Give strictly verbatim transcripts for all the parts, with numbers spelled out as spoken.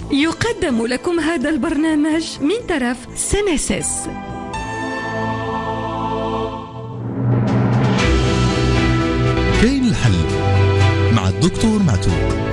يقدم لكم هذا البرنامج من طرف سنسس. كاين الحل مع الدكتور معتوق.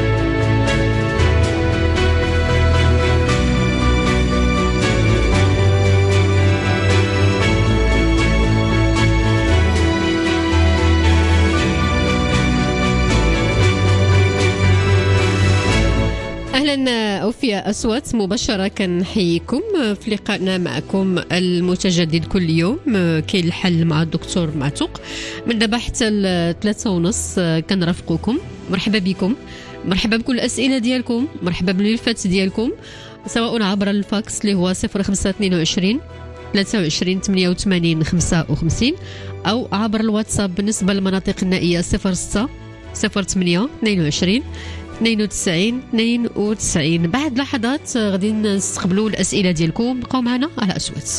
أهلا أوفياء أصوات مباشرة، كنحييكم في لقائنا معكم المتجدد كل يوم. كاين الحل مع الدكتور معتوق من دابا حتى الثلاثة ونص كنرافقوكم. مرحبا بكم، مرحبا بكل الأسئلة ديالكم، مرحبا بالملفات ديالكم، سواء عبر الفاكس اللي هو صفر خمسة اثنين وعشرين ثلاثة وعشرين ثمانية وثمانين خمسة وخمسين، أو عبر الواتساب بالنسبة للمناطق النائية صفر ستة صفر ثمانية اثنين وعشرين اثنين وتسعين اثنين وتسعين. بعد لحظات غادي نستقبلوا الأسئلة ديالكم، بقاو معنا على أصوات.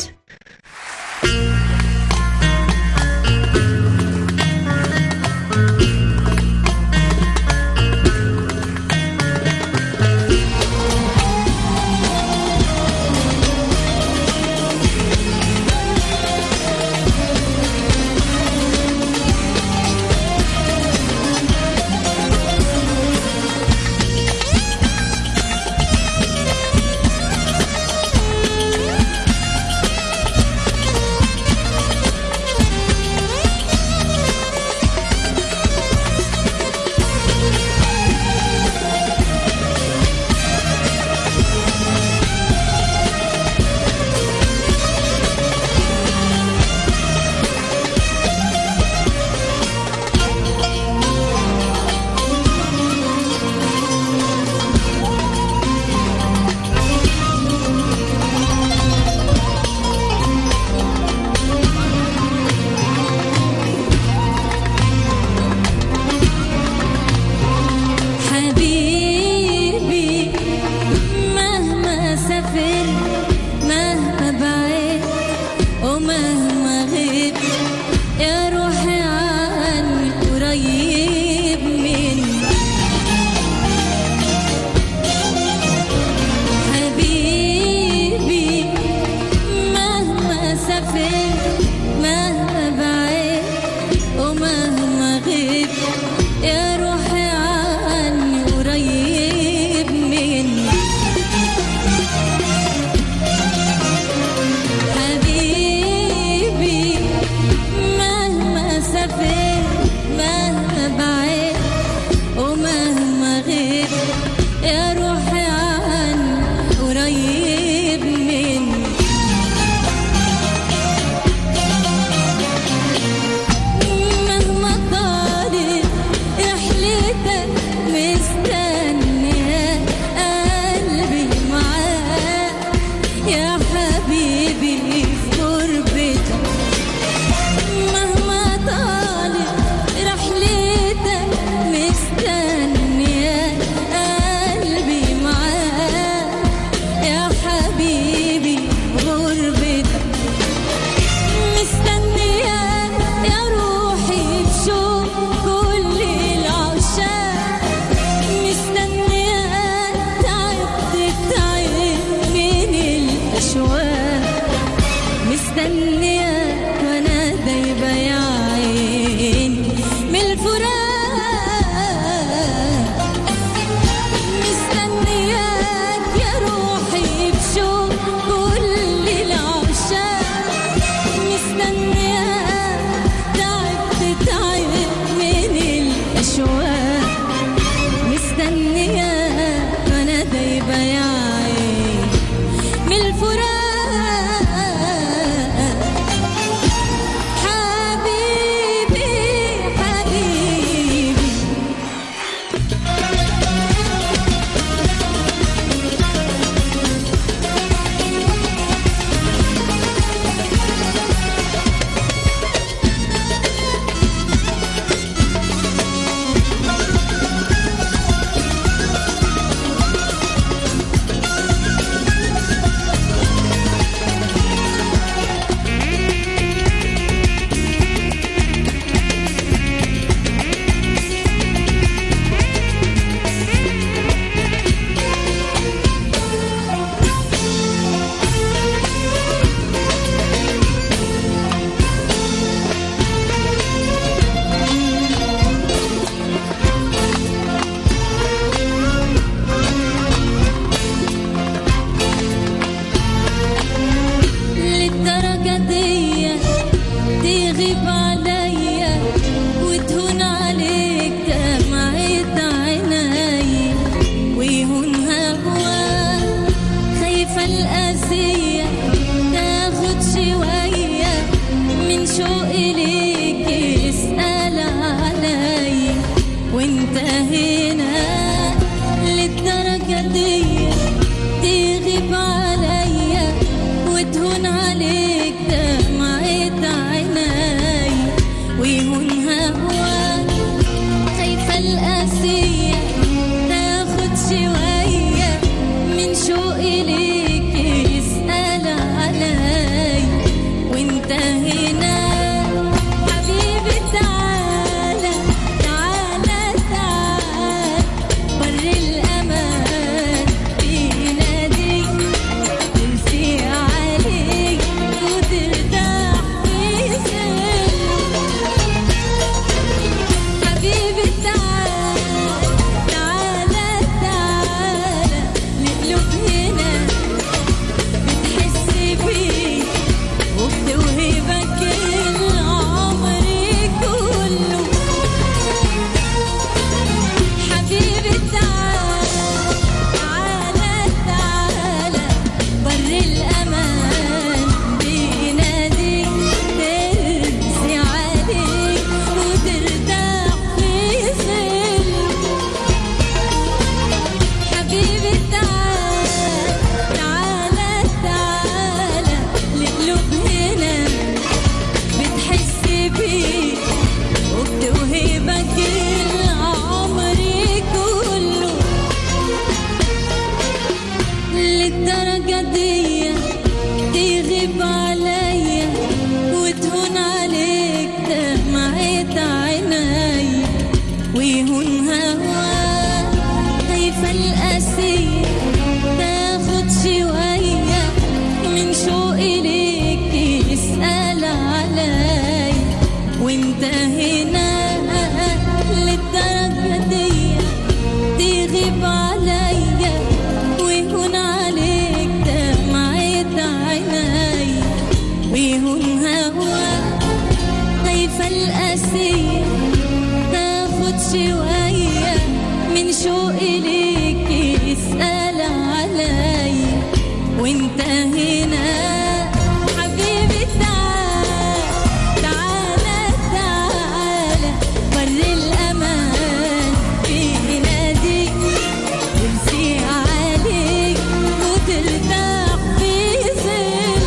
للدرجة دي تغيب عليا وتهون عليك دمعة عيني ويهون هواك خايفة القاسية تاخد شوية من شوقي ليك يسأل علي وانت هنا للدرجة دي تغيب عليا ويهون عليك دمعة عيني ويهون هواك خايفة القاسية تاخد شوية من شوقي ليك يسأل علي وانت هنا حبيبي تعال تعال تعال بر الأمان في ناديك تمسي عليك وترتاح في ظل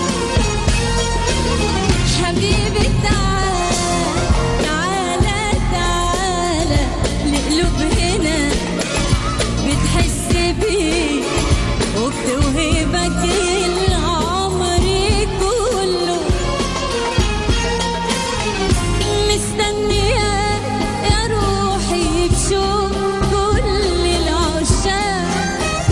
حبيبي تعال تعال تعال لقلوب هنا بتحس بيه وبتوهبك العمر كله مستنياك يا روحي بشوق كل العشاق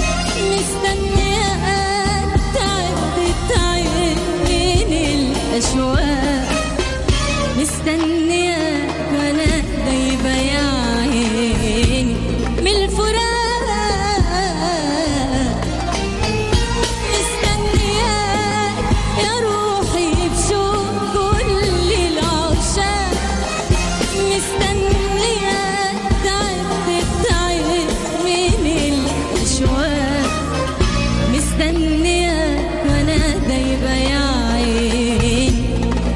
مستنياك تعب تعب من الأشواق مستنياك وانا دايبة يا عيني من الفراق مستنياك يا روحي بشوق كل العشاق مستنياك تعب تعب من الأشواق مستنياك وانا دايبة يا عيني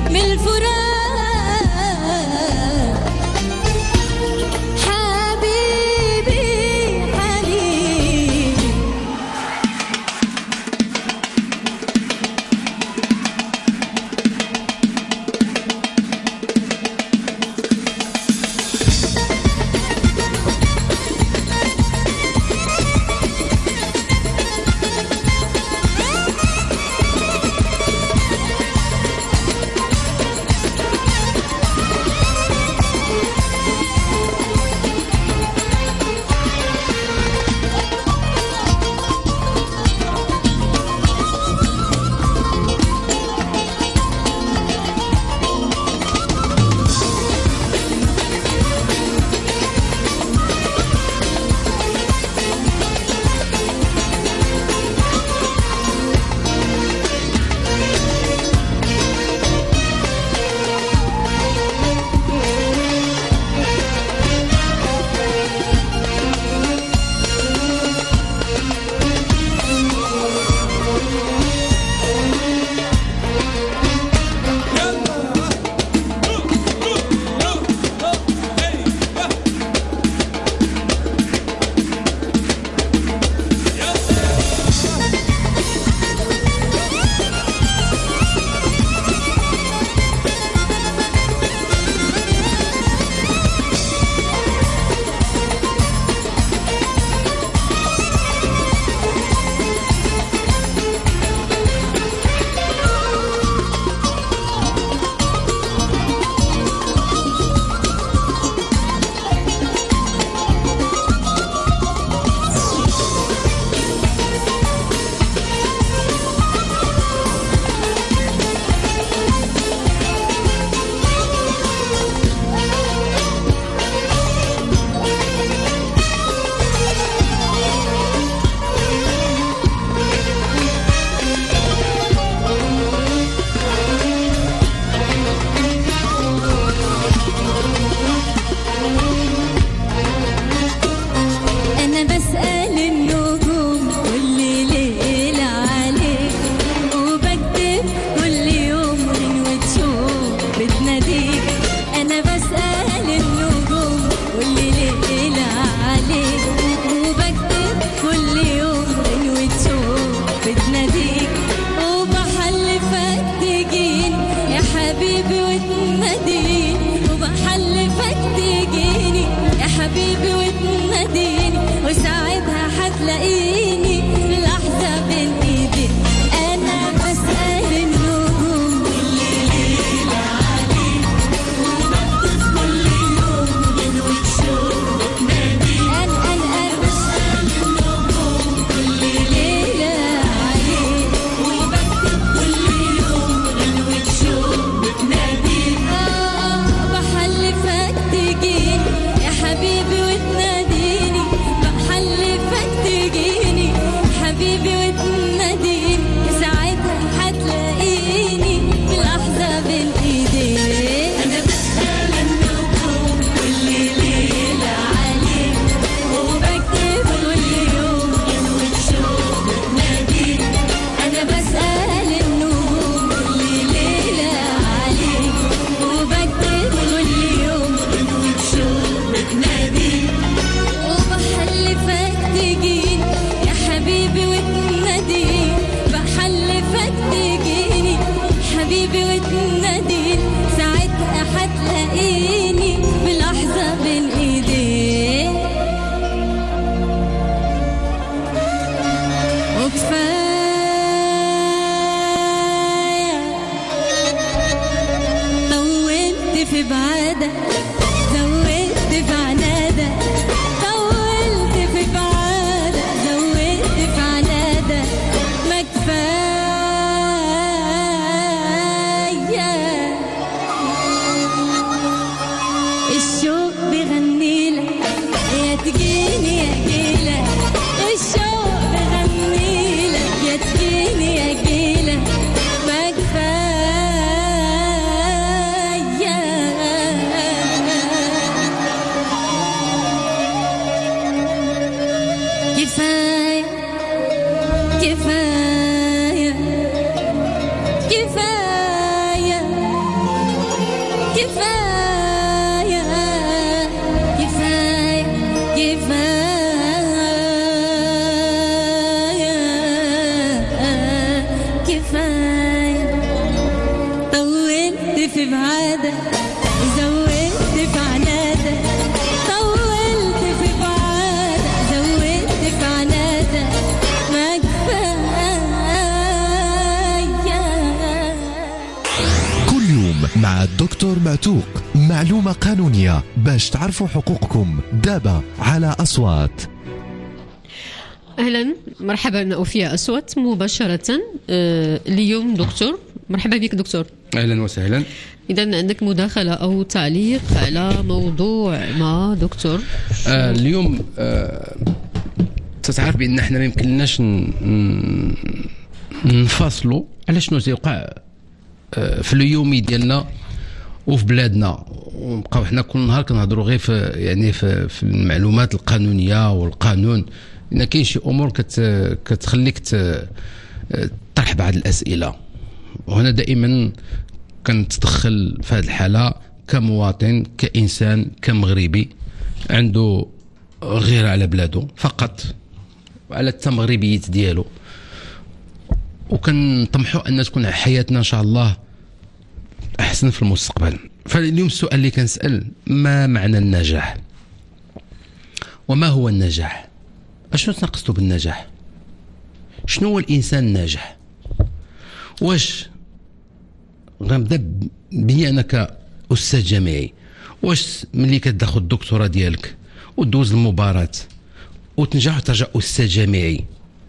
في بعادة زودت في عنادة طولت في بعادة زودت في عنادة ما كفاية الشوق بغنيلك يا تجيني يا جيلك الشوق بغنيلك يا تجيني يا جيلك ما كفاية كفاية كفاية كفاية كفاية كفاية كفاية كفاية طولت في بعادة زودت في عنادة طولت في بعادة زودت في عنادة ما كفاية كل يوم مع الدكتور معتوق، معلومة قانونية باش تعرفوا حقوقكم. دابا على أصوات. اهلا مرحبا اوفياء اصوات مباشره. آه اليوم دكتور، مرحبا بك دكتور. اهلا وسهلا. اذا عندك مداخله او تعليق على موضوع ما دكتور؟ آه اليوم آه تتعرف بان احنا ما يمكنناش نفصلوا على شنو تيوقع آه في اليومي ديالنا وفي بلادنا، ونبقاو حنا كل نهار كنهضروا غير في يعني في, في المعلومات القانونيه والقانون. ان كاين شي امور كت كتخليك تطرح بعض الاسئله، وهنا دائما كنتدخل في هذه الحاله كمواطن، كانسان، كمغربي عنده غيره على بلاده فقط وعلى التمغربيات ديالو، وكنطمحوا ان تكون حياتنا ان شاء الله احسن في المستقبل. فاليوم السؤال اللي كنسال: ما معنى النجاح؟ وما هو النجاح؟ اشنو تنقصدوا بالنجاح؟ شنو هو الانسان الناجح؟ واش غنبدا بي انا كاستاذ جامعي، واش ملي كتاخذ الدكتوراه ديالك ودوز المباراة وتنجح وترجع استاذ جامعي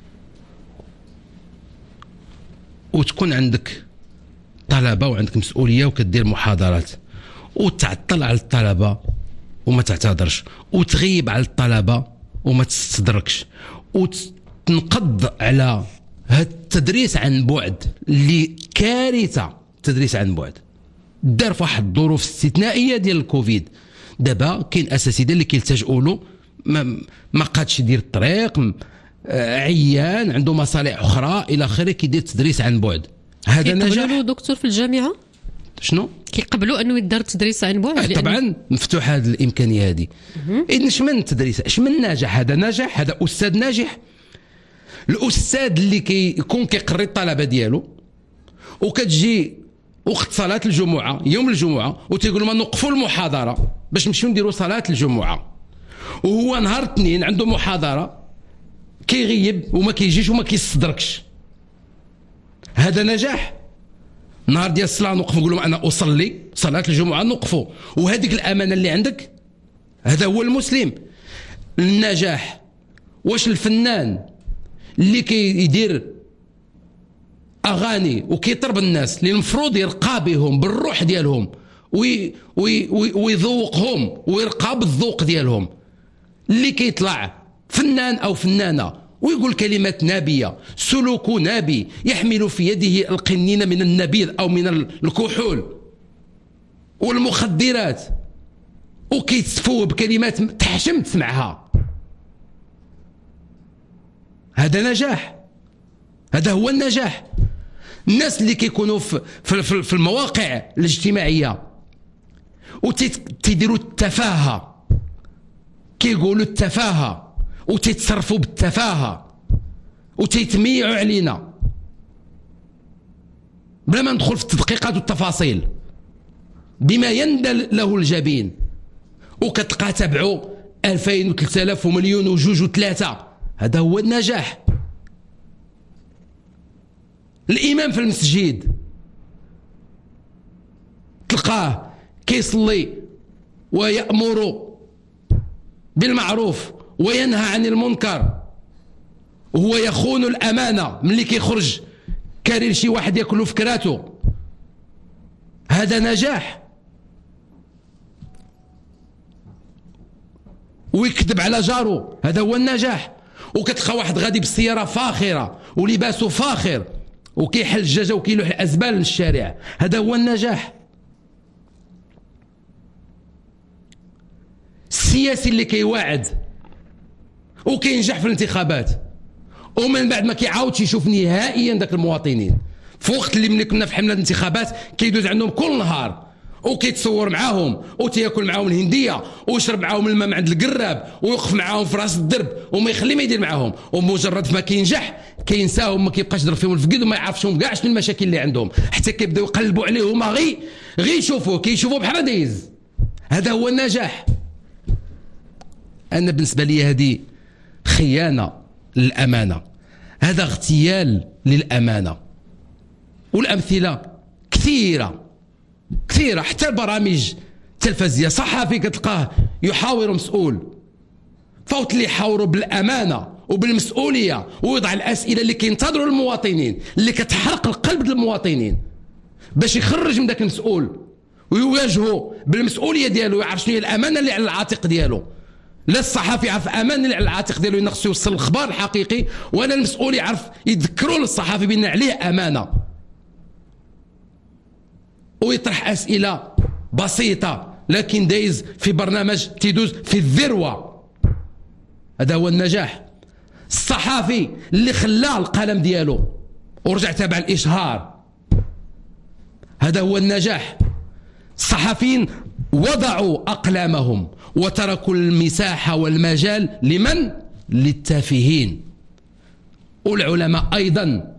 وتكون عندك طلبه وعندك مسؤوليه وكدير محاضرات وتعطل على الطلبه وما تعتذرش وتغيب على الطلبه وما تستدركش وتنقض على هذا التدريس عن بعد اللي كارثه؟ التدريس عن بعد دار في واحد الظروف استثنائيه ديال الكوفيد. دابا كاين اساتذه اللي كيلتجؤوا له ما, ما قادش يدير الطريق، عيان، عنده مصالح اخرى الى اخره، كيدير تدريس عن بعد. هذا نجاح. كيقبلوا دكتور في الجامعه؟ شنو كيقبلوا انه يدار تدريس عن بعد؟ طبعا مفتوحه هذه الامكانيه هذه. اذن شمن التدريس؟ شمن ناجح؟ هذا ناجح؟ هذا استاذ ناجح؟ الاستاذ اللي كيكون كيقري الطلبه ديالو وكتجي وقت صلاه الجمعه يوم الجمعه وتيقول ما نوقفوا المحاضره باش نمشيو نديروا صلاه الجمعه، وهو نهار الاثنين عنده محاضره كيغيب وما كيجيش وما كيصدركش. هذا نجاح؟ نهار ديال الصلاه نوقف نقول لهم انا اصلي صلاه الجمعه نوقفوا، وهذيك الامانه اللي عندك. هذا هو المسلم. النجاح واش الفنان اللي كيدير اغاني وكيطرب الناس اللي المفروض يرقى بهم بالروح ديالهم وي وي وي ويذوقهم ويرقى بالذوق ديالهم، اللي كيطلع فنان او فنانه ويقول كلمات نابيه، سلوك نابي، يحمل في يده القنين من النبيذ او من الكحول والمخدرات وكيتصفوا بكلمات تحشم تسمعها، هذا نجاح؟ هذا هو النجاح. الناس اللي كيكونوا في في في المواقع الاجتماعيه وتيديروا التفاهه، كيقولوا التفاهه وتيتصرفوا بالتفاهه وتيتميعوا علينا بلا ما ندخل في التدقيقات والتفاصيل بما يندل له الجبين، وكتلقى تبعوا ألفين وثلاثة آلاف ومليون وجوج وثلاثة. هذا هو النجاح. الإمام في المسجد تلقاه كيصلي ويأمر بالمعروف وينهى عن المنكر، وهو يخون الأمانة ملي كيخرج كارير شي واحد ياكل فكراته، هذا نجاح. ويكذب على جارو، هذا هو النجاح. وكتلقى واحد غادي بالسيارة فاخرة ولباسه فاخر وكيحل الدجاجة وكيلوح الأزبال للشارع، هذا هو النجاح. السياسي اللي كيواعد وكينجح في الانتخابات ومن بعد ما كيعاودش يشوف نهائيا ذاك المواطنين، في وقت اللي ملي كنا في حملة الانتخابات كيدوز عندهم كل نهار وكيتصور معاهم وتياكل معاهم الهنديه ويشرب معاهم الماء من عند القراب ويوقف معاهم في راس الدرب وما يخلي ما يدير معاهم، ومجرد ما كينجح كينساهم، ما كيبقاش يضرب فيهم الفقد وما يعرفشهم كاع شنو المشاكل اللي عندهم، حتى كيبداو يقلبوا عليه هما غي غي يشوفوه كيشوفوه بحال دايز. هذا هو النجاح. انا بالنسبه لي هذه خيانه للامانه، هذا اغتيال للامانه. والامثله كثيره كثيرة، حتى البرامج التلفزية صحفي كتلقاه يحاور مسؤول، فوت اللي يحاوروا بالأمانة وبالمسؤولية ويوضع الأسئلة اللي كينتظروا المواطنين، اللي كتحرق القلب للمواطنين باش يخرج من ذاك المسؤول ويواجهه بالمسؤولية ديالو، يعرف شنو هي الأمانة اللي على العاتق ديالو. لا الصحفي يعرف أمانة اللي على العاتق ديالو ينقص يوصل الخبر الحقيقي، ولا المسؤول يعرف يذكروا للصحفي بأن عليه أمانة ويطرح أسئلة بسيطة لكن دايز في برنامج تيدوز في الذروة. هذا هو النجاح. الصحافي اللي خلاه القلم ديالو ورجع تابع الإشهار، هذا هو النجاح. الصحفيين وضعوا أقلامهم وتركوا المساحة والمجال لمن؟ للتافهين. والعلماء أيضا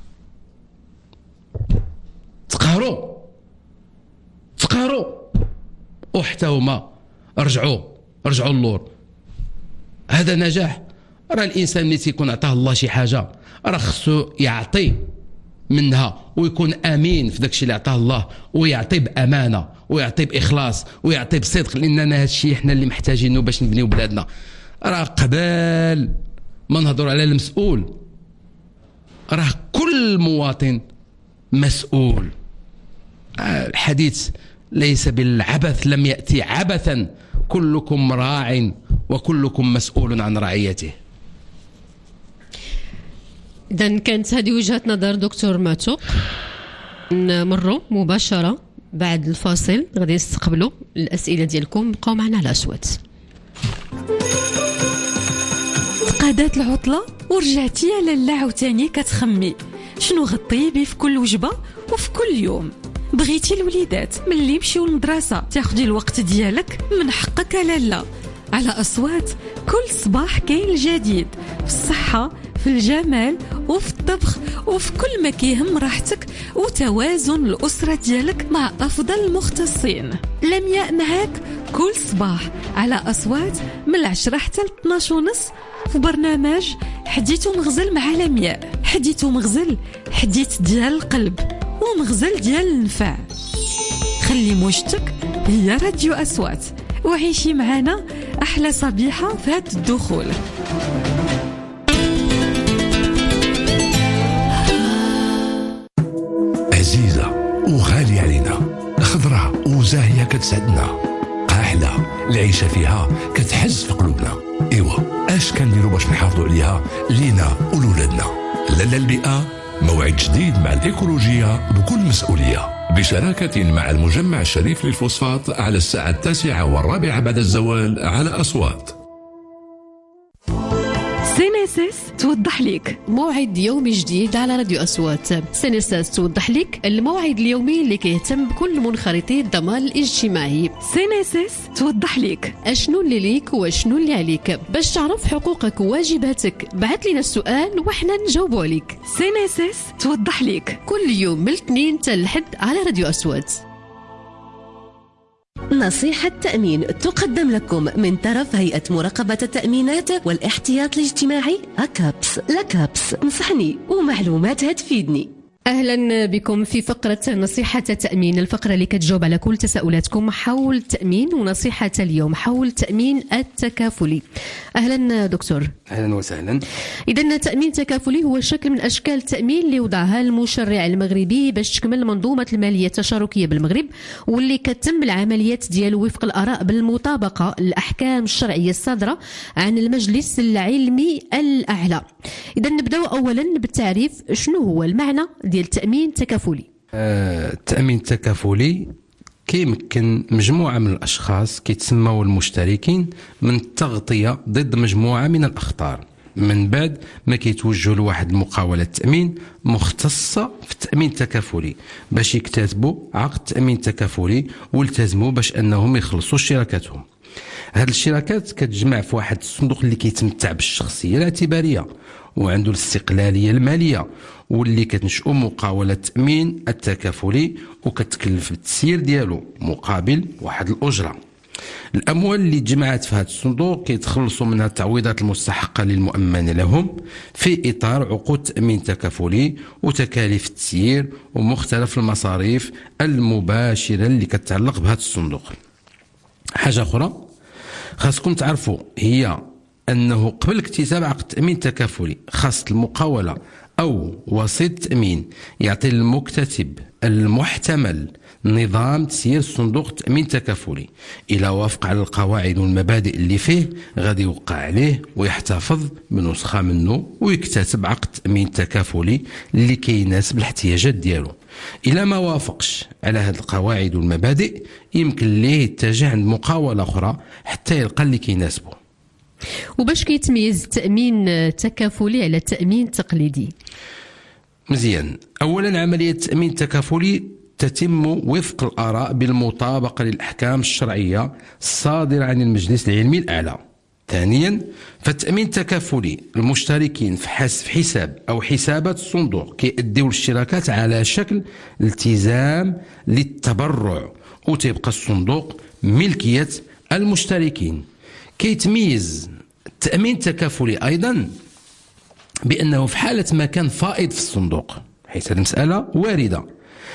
تقهروا تقهروا وحتى هما رجعوا رجعوا اللور. هذا نجاح. راه الانسان ملي تيكون عطاه الله شي حاجه راه خصو يعطي منها ويكون امين في داكشي اللي عطاه الله، ويعطي بامانه ويعطي باخلاص ويعطي بصدق، لاننا هذا الشيء حنا اللي محتاجينه باش نبنيو بلادنا. راه قبل ما نهضروا على المسؤول، راه كل مواطن مسؤول. الحديث ليس بالعبث، لم يأتي عبثا، كلكم راع وكلكم مسؤول عن رعيته. إذن كانت هذه وجهة نظر دكتور معتوق. نمروا مباشرة بعد الفاصل، غادي نستقبلوا الأسئلة ديالكم. بقاو معنا على أصوات. تقادات العطلة ورجعتي على لا عاوتاني كتخمي شنو غطيبي في كل وجبة وفي كل يوم. بغيتي الوليدات ملي يمشيو للمدرسة تاخدي الوقت ديالك، من حقك على لا. على أصوات كل صباح كاين الجديد في الصحة، في الجمال، وفي الطبخ، وفي كل ما كيهم راحتك وتوازن الأسرة ديالك مع أفضل المختصين. لمياء معاك كل صباح على أصوات من العشرة حتى الاثناش ونص في برنامج حديث ومغزل مع لمياء. حديث ومغزل، حديث ديال القلب ومغزل ديال النفع. خلي موجتك هي راديو أصوات وعيشي معنا أحلى صبيحة في هاد الدخول. عزيزة وغالية علينا، خضراء وزاهية كتسعدنا، قاحلة العيشة فيها كتحز في قلوبنا. إيوا اش كنديرو باش نحافظوا عليها لينا ولولادنا؟ لالا البيئة موعد جديد مع الإيكولوجية بكل مسؤولية، بشراكة مع المجمع الشريف للفوسفات على الساعة التاسعة والرابعة بعد الزوال على أصوات. سينيسيس توضح ليك موعد يومي جديد على راديو أصوات. سينيسيس توضح ليك الموعد اليومي اللي كيهتم بكل منخرطي الضمان الاجتماعي. سينيسيس توضح ليك اشنو اللي ليك واشنو اللي عليك. باش تعرف حقوقك وواجباتك بعث لنا السؤال وحنا نجاوبوا عليك. سينيسيس توضح ليك كل يوم من الاثنين حتى الحد على راديو أصوات. نصيحة تأمين تقدم لكم من طرف هيئة مراقبة التأمينات والاحتياط الاجتماعي أكابس. لكابس نصحني ومعلومات هتفيدني. أهلا بكم في فقرة نصيحة التأمين، الفقرة اللي كتجاوب على كل تساؤلاتكم حول التأمين، ونصيحة اليوم حول التأمين التكافلي. أهلا دكتور. أهلا وسهلا. إذن التأمين التكافلي هو شكل من أشكال التأمين اللي وضعها المشرع المغربي باش تكمل منظومة المالية التشاركية بالمغرب، واللي كتم العمليات ديالو وفق الآراء بالمطابقة للأحكام الشرعية الصادرة عن المجلس العلمي الأعلى. إذن نبدأ أولا بالتعريف، شنو هو المعنى ديال التأمين التكافلي؟ آه، التأمين التكافلي كيمكن مجموعة من الأشخاص كيتسموا المشتركين من التغطية ضد مجموعة من الأخطار، من بعد ما كيتوجهوا لواحد المقاولة تأمين مختصة في التأمين التكافلي باش يكتاتبوا عقد تأمين تكافلي والتزموا باش أنهم يخلصوا شراكاتهم. هاد الشراكات كتجمع في واحد الصندوق اللي كيتمتع بالشخصية الاعتبارية وعنده الاستقلالية المالية، واللي كتنشئو مقاولة التأمين التكافلي وكتكلف بالتسيير ديالو مقابل واحد الأجرة. الأموال اللي تجمعات في هذا الصندوق كيتخلصوا منها التعويضات المستحقة للمؤمن لهم في إطار عقود تأمين تكافلي وتكاليف التسيير ومختلف المصاريف المباشرة اللي كتتعلق بهذا الصندوق. حاجة أخرى خاصكم تعرفوا هي أنه قبل اكتساب عقد تأمين تكافلي خاص المقاولة أو وسيط تأمين يعطي المكتتب المحتمل نظام تسيير صندوق تأمين تكافلي. إلى وافق على القواعد والمبادئ اللي فيه غادي يوقع عليه ويحتفظ بنسخة منه ويكتتب عقد تأمين تكافلي اللي كيناسب الاحتياجات ديالو. إلى ما وافقش على هذه القواعد والمبادئ يمكن ليه يتجه عند مقاولة أخرى حتى يلقى اللي كيناسبه. وباش كيتميز التأمين التكافلي على التأمين التقليدي؟ مزيان، أولا عملية التأمين التكافلي تتم وفق الآراء بالمطابقة للأحكام الشرعية الصادرة عن المجلس العلمي الأعلى. ثانيا، فالتأمين التكافلي المشتركين في حساب أو حسابات الصندوق كيأديو الاشتراكات على شكل التزام للتبرع وتبقى الصندوق ملكية المشتركين. كيتميز التأمين التكافلي أيضا بأنه في حالة ما كان فائض في الصندوق، حيث هذه المسألة واردة،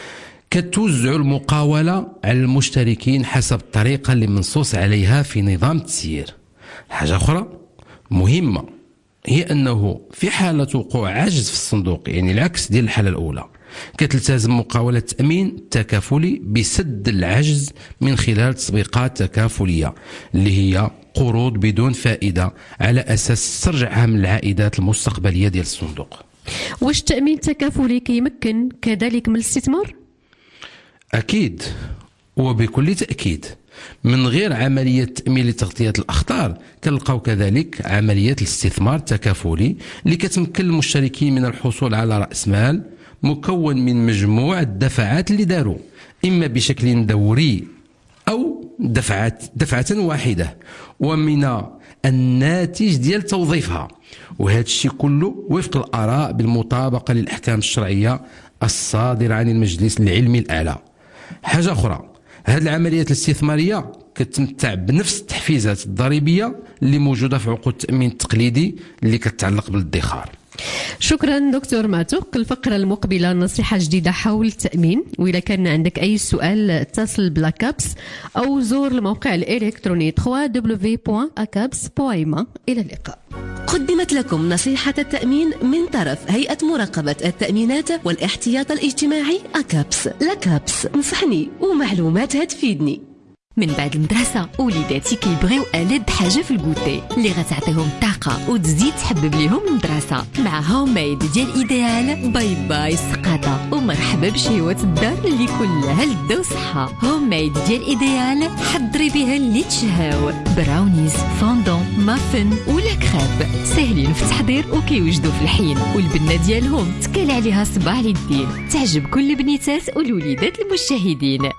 كتوزع المقاولة على المشتركين حسب الطريقة اللي منصوص عليها في نظام التسيير. حاجة أخرى مهمة هي أنه في حالة وقوع عجز في الصندوق، يعني العكس ديال الحالة الأولى، كتلتزم مقاولة التأمين التكافلي بسد العجز من خلال تسويقات تكافلية اللي هي قروض بدون فائدة على أساس تسترجعها من العائدات المستقبلية ديال الصندوق. واش التأمين التكافلي كيمكن كذلك من الاستثمار؟ أكيد وبكل تأكيد. من غير عملية تأمين لتغطية الأخطار كنلقاو كذلك عملية الاستثمار التكافلي اللي كتمكن المشتركين من الحصول على رأس مال مكون من مجموعة دفعات اللي داروا إما بشكل دوري أو دفعات دفعة واحدة ومن الناتج ديال توظيفها، وهذا الشيء كله وفق الآراء بالمطابقة للأحكام الشرعية الصادرة عن المجلس العلمي الأعلى. حاجة أخرى، هذه العمليات الاستثمارية كتمتع بنفس التحفيزات الضريبية اللي موجودة في عقود التأمين التقليدي اللي كتعلق بالادخار. شكرا دكتور معتوق. الفقرة المقبلة نصيحة جديدة حول التأمين، وإذا كان عندك أي سؤال اتصل بلاكابس أو زور الموقع الإلكتروني دبليو دبليو دبليو دوت أكابس دوت إم. إلى اللقاء. قدمت لكم نصيحة التأمين من طرف هيئة مراقبة التأمينات والاحتياط الاجتماعي أكابس. لكابس نصحني ومعلوماتها تفيدني. من بعد المدرسة وليداتي كيبغيو ألد حاجة في الكوتي اللي غتعطيهم الطاقة وتزيد تحبب ليهم المدرسة مع هوم ميد ديال إيديال. باي باي سقاطة ومرحبا بشهوة الدار اللي كلها لذة وصحة. هوم ميد ديال إيديال حضري بها اللي تشهاو، براونيز، فوندون، مافن ولا كريب، ساهلين في التحضير وكيوجدوا في الحين، والبنة ديالهم تكال عليها صباع للدين، تعجب كل البنيتات والوليدات المشاهدين.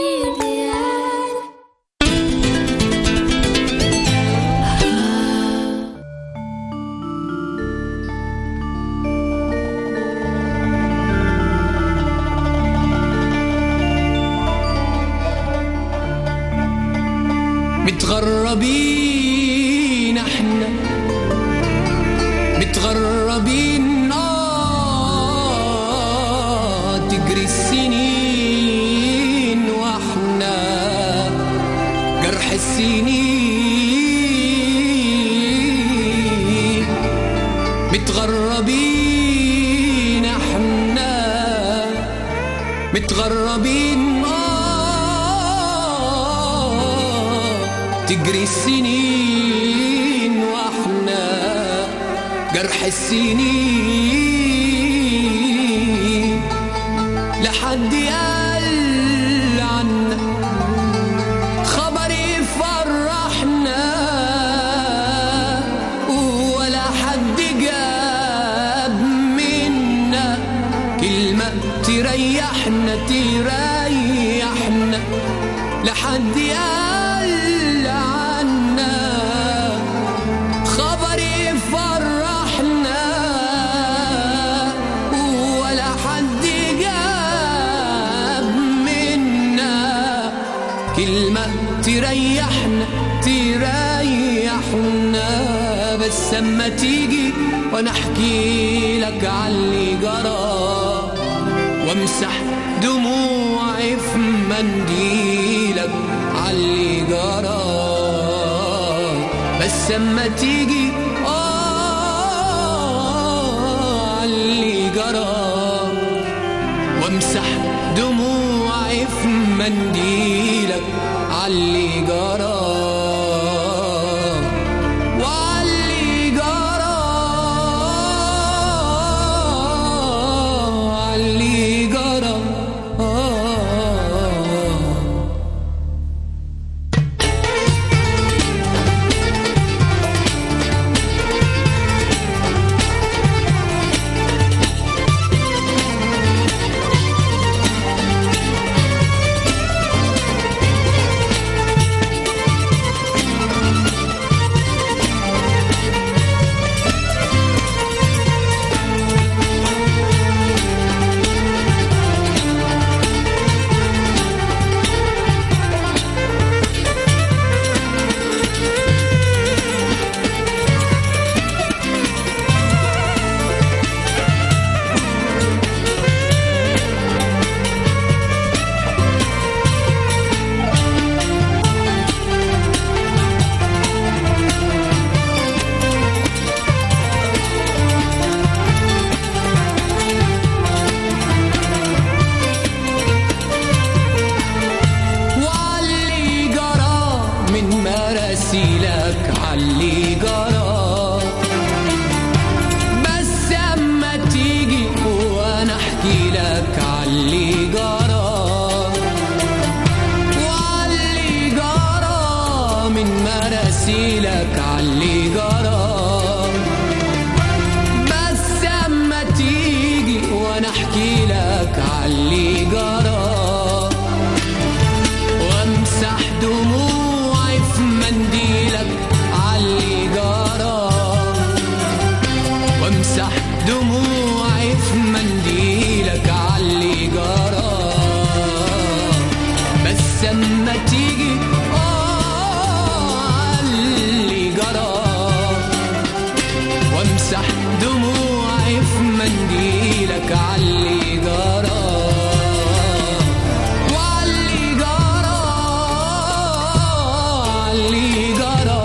متغربين احنا متغربين آه متغربين آه تجري السنين واحنا جرح السنين لحد قال عنا خبر يفرحنا ولا حد جاب منا كلمة تريحنا تريحنا لحد قال عنا خبر يفرحنا ولا حد جاب منا كلمة تريحنا تريحنا بس اما تيجي وانا احكي لك عاللي جرى وامسح دموعي في منديلك عاللي جرى بس اما تيجي اه عاللي جرى وامسح دموعي في منديلك عاللي جرى وعاللي جرى عاللي جرى مراسيلك عاللي جرى بس اما تيجي وانا احكي لك عاللي جرى وعاللي جرى من مراسيلك عاللي جرى بس اما تيجي وانا احكي لك عاللي جرى وامسح دموعي في منديلك عاللي جرى وامسح دموعي في منديلك عاللي جرى بس اما تيجي اه عاللي جرى وامسح دموعي في منديلك عاللي جرى وعاللي جرى عاللي جرى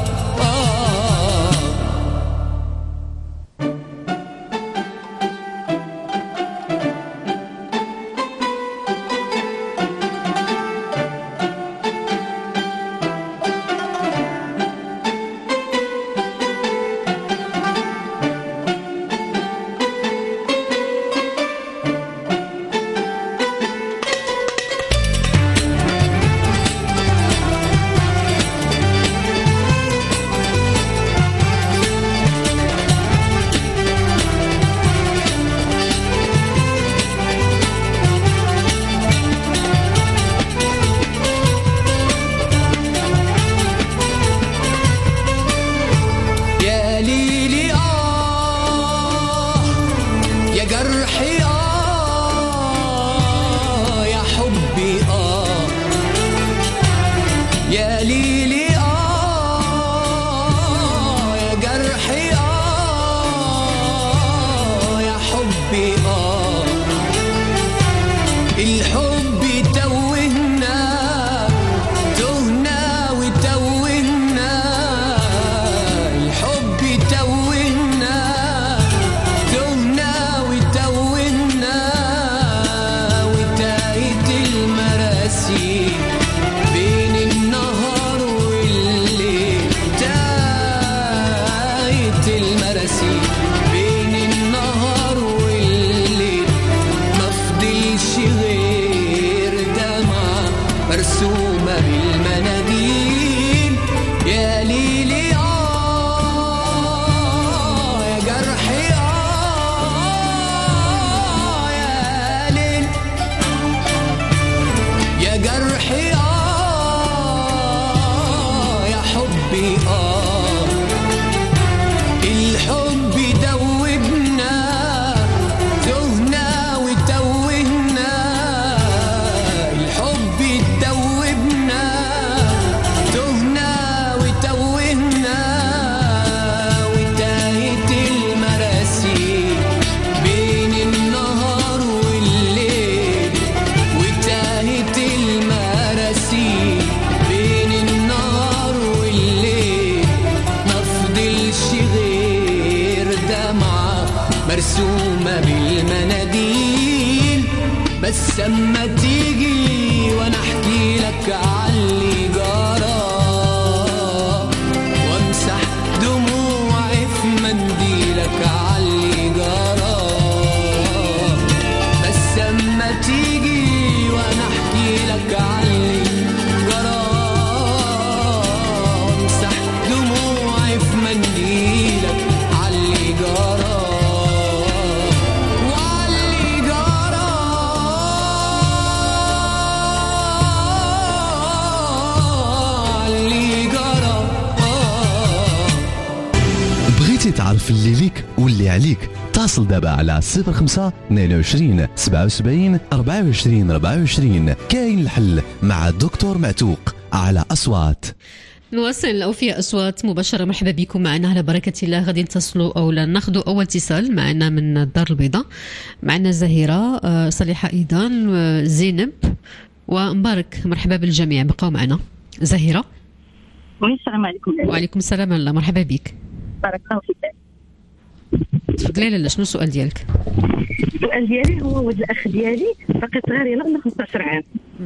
جرحي آه يا حبي آه يا ليلي آه يا جرحي آه يا حبي آه الحب توهنا تهنا وتوهنا الحب توهنا تهنا وتوهنا وتاهنا المناديل، بس اما تيجي وانا احكي لك عاللي جرى وامسح دموعي في منديلك عاللي جرى، بس اما تيجي وانا احكي لك عاللي جرى وامسح دموعي في منديلك عاللي جرى وعاللي جرى عاللي جرى. بغيتي تعرف اللي ليك واللي عليك؟ اتصل دابا على صفر خمسة اثنين وعشرين سبعة وسبعين أربعة وعشرين أربعة وعشرين. كاين الحل مع الدكتور معتوق على أصوات. نواصل أوفياء أصوات مباشرة. مرحبا بكم معنا على بركة الله. غادي نتصلوا أو ناخذوا أول اتصال معنا من الدار البيضاء. معنا زهيرة، صالحة أيضا، زينب ومبارك. مرحبا بالجميع، بقوا معنا. زهيرة. السلام عليكم. وعليكم السلام ورحمة الله. مرحبا بك. بارك الله فيك. تفضلي. لالا شنو السؤال ديالك؟ السؤال ديالي هو ولد الاخ ديالي باقي صغير، يلاه عنده خمسطاش عام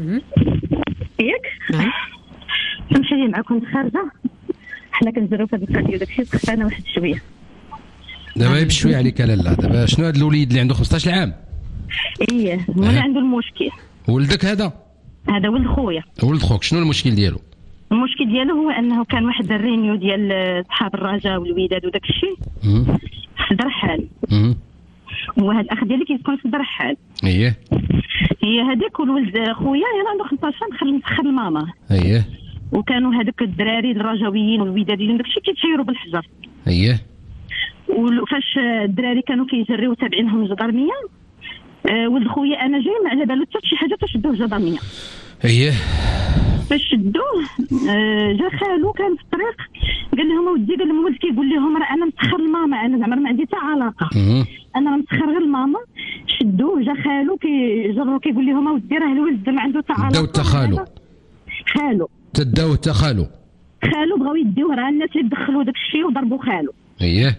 ياك. نعم. نمشي لي معكم خارجه، حنا كنزرو في هذه القضيه وداكشي سخفانا واحد شويه. دابا يبش شويه عليك لالا. دابا شنو هذا الوليد اللي عنده خمسطاش عام؟ ايه هو اللي عنده المشكل. ولدك هذا؟ هذا ولد خويا. ولد خوك. شنو المشكل ديالو؟ المشكل ديالو هو انه كان واحد الرينيو ديال صحاب الرجاء والوداد وداك الشيء في درحال. وهذا الاخ ديالي كيسكن في درحال. اييه. هي هذيك والولد خويا يلاه عنده خمسطاش عام دخل مسخر الماما. اييه. وكانوا هذوك الدراري الرجاويين والوداديين داك الشيء كيتشيروا بالحجر. اييه. وفاش الدراري كانوا كيجريو تابعينهم الجدرميه، أه ولد خويا انا جاي ما على بالو حتى شي حاجه تشدوه الجدرميه. اييه. فاش شدوه أه جا خالو كان في الطريق قال لهم اودي، قال لهم ولد كيقول لهم راه انا مسخر الماما، انا زعما ما عندي حتى علاقه، انا مسخر غير الماما. شدوه جا خالو كيجرو كيقول لهم اودي راه الولد ما عنده حتى علاقه. داو حتى خالو. خالو تداو حتى خالو. خالو بغاو يديوه راه الناس اللي دخلوا داك الشيء وضربوا خالو. اييه.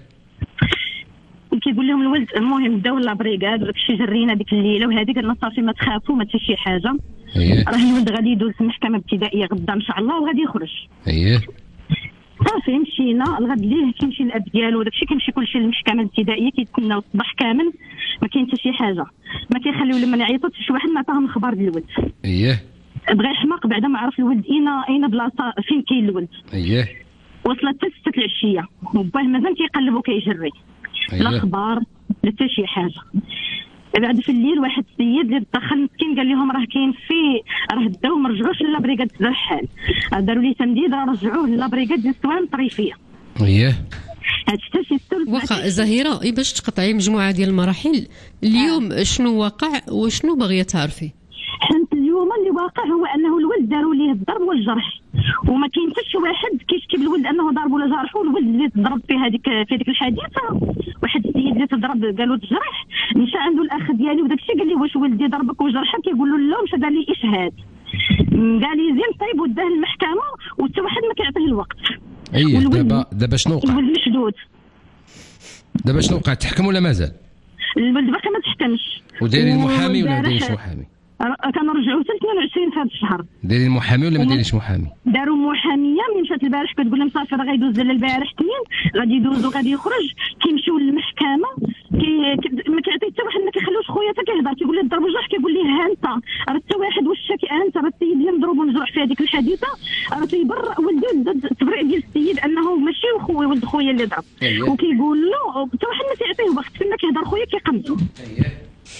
وكيقول لهم الولد. المهم داو لابريكاد وداك الشيء جرينا ديك الليله وهذيك قلنا صافي ما تخافوا ما حتى شي حاجه. اييه. راه الولد غادي يدوز المحكمه الابتدائيه غدا ان شاء الله وغادي يخرج. اييه. صافي مشينا الغد ليه كيمشي الاب ديالو وداك الشيء كيمشي كلشي للمحكمه الابتدائيه كيتسناو الصباح كامل ما كاين حتى شي حاجه، ما كيخليو لما يعيطوا حتى شي واحد ما عطاهم الخبر ديال الولد. اييه. بغى يحماق بعدا ما عرف الولد اين اين بلاصه فين كاين الولد. اييه. وصلت حتى ستة العشيه وباه مازال كيقلب وكيجري. أيوه. لا اخبار لا حتى شي حاجه. بعد في الليل واحد السيد اللي دخل مسكين قال لهم راه كاين في راه داو ما رجعوش لابريكاد درحال، داروا لي تمديد راه رجعوه لابريكاد ديال السوان الطريفيه. اييه. هادشي حتى شي سول. واخا زهيره باش تقطعي مجموعه ديال المراحل اليوم آه. شنو واقع وشنو باغيه تعرفي؟ حنت اليوم اللي واقع هو انه الولد داروا ليه الضرب والجرح وما كاين حتى شي واحد كيشكي بالولد انه ضرب ولا جرح. والولد اللي تضرب في هذيك في هذيك الحادثه واحد السيد اللي تضرب قالوا تجرح مشى عنده الاخ ديالي وداك الشيء قال لي واش ولدي ضربك وجرحك؟ كيقول له لا مشى دار لي اشهاد. قال لي زين طيب وداه المحكمه وحتى واحد ما كيعطيه الوقت. اييه. دابا دابا شنو وقع؟ الولد مشدود. دابا شنو وقع؟ تحكم ولا مازال؟ الولد باقي ما تحكمش. ودايرين المحامي ولا ما دايرينش محامي؟ كنرجعوا حتى اثنين وعشرين في هذا الشهر. دايرين محامي ولا ما دايرينش محامي؟ داروا محاميه ملي مشات البارح كتقول لهم صافي راه غيدوز ديال البارح اثنين غادي يدوز وغادي يخرج. كيمشيو للمحكمه كي ما كيعطي حتى واحد ما كيخلوش خويا حتى كيهضر كيقول ليه ضرب وجرح كيقول ليه ها انت راه حتى واحد واش شاكي انت راه السيد اللي مضروب ومجروح في هذيك الحادثه راه تيبرأ ولدي التبرئ ديال السيد انه ماشي خويا ولد خويا اللي ضرب. أيه. وكيقول له حتى واحد ما كيعطيه وقت فين كيهضر خويا كيقمصو. اييه.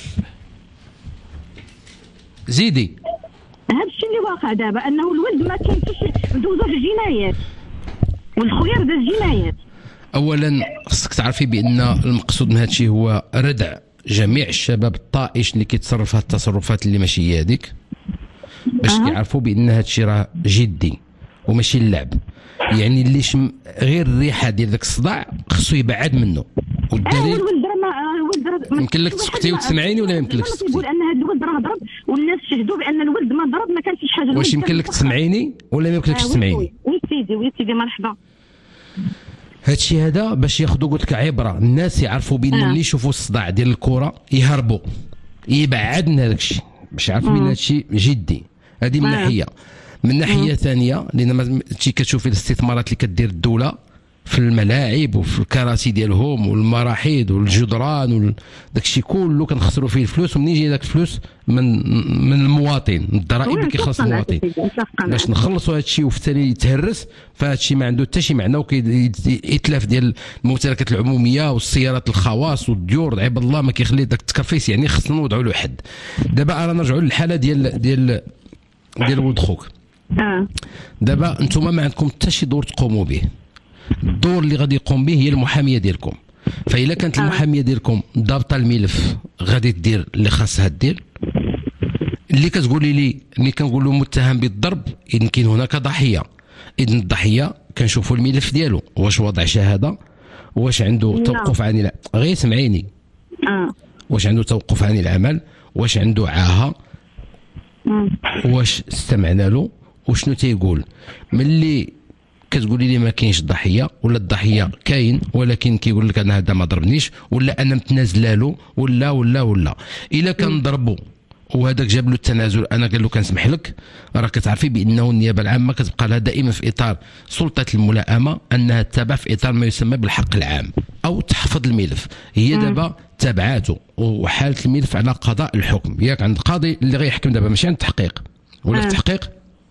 زيدي. هذا الشيء اللي واقع دابا انه الولد ما كاين حتى شي دوزو في الجنايات والخويا راه داز جنايات. اولا خصك تعرفي بان المقصود من هذا الشيء هو ردع جميع الشباب الطائش اللي كيتصرف هذه التصرفات اللي ماشي هي هذيك باش أه. كيعرفوا بان هذا الشيء راه جدي وماشي اللعب. يعني اللي شم غير الريحه ديال ذاك الصداع خصو يبعد منه. والدليل يمكن لك تسكتي وتسمعيني ولا يمكن لك تسكتي؟ يقول ان هذا الولد راه ضرب والناس شهدوا بان الولد ما ضرب ما كانش شي حاجه. واش يمكن لك تسمعيني ولا ما يمكن لكش تسمعيني؟ وي سيدي وي سيدي مرحبا. هادشي هذا باش ياخذوا قلت لك عبره، الناس يعرفوا بان آه. ملي يشوفوا الصداع ديال الكره يهربوا، يبعد من هذاك الشيء باش يعرفوا بان هذا الشيء جدي. هذه من آه. ناحيه. من ناحيه ثانيه لان تي كتشوفي الاستثمارات اللي كدير الدوله في الملاعب وفي الكراسي ديالهم والمراحيض والجدران وداك الشيء كله كنخسروا فيه الفلوس، ومنين يجي داك الفلوس من من المواطن، من الضرائب اللي كيخلص المواطن. باش نخلصوا هذا الشيء وفي الثاني يتهرس، فهذا الشيء ما عنده حتى شي معنى، وكيتلاف ديال الممتلكات العموميه والسيارات الخواص والديور. عباد الله ما كيخلي داك التكرفيس، يعني خصنا نوضعوا له حد. دابا انا نرجعوا للحاله ديال ديال ديال ولد خوك. اه دابا انتم ما عندكم حتى شي دور تقوموا به، الدور اللي غادي يقوم به هي المحاميه ديالكم. فإلا كانت المحاميه ديالكم ضابطه الملف غادي دير اللي خاصها دير. اللي كتقولي لي ملي كنقول له متهم بالضرب، اذا كاين هناك ضحيه، اذا الضحيه كنشوفوا الملف ديالو واش وضع شهاده، واش عنده توقف عن الع... غير سمعيني اه واش عنده توقف عن العمل، واش عنده عاهه، واش استمعنا له وشنو تيقول. ملي كتقولي لي ما كاينش ضحيه، ولا الضحيه كاين ولكن كيقول لك انا هذا ما ضربنيش، ولا انا متنازله له، ولا ولا ولا الا كان ضربه وهذاك جاب له التنازل، انا قال له كنسمح لك، راه كتعرفي بانه النيابه العامه كتبقى لها دائما في اطار سلطه الملائمه انها تتابع في اطار ما يسمى بالحق العام او تحفظ الملف. هي دابا تابعاته وحاله الملف على قضاء الحكم، ياك عند القاضي اللي غيحكم دابا، ماشي عند التحقيق ولا في التحقيق.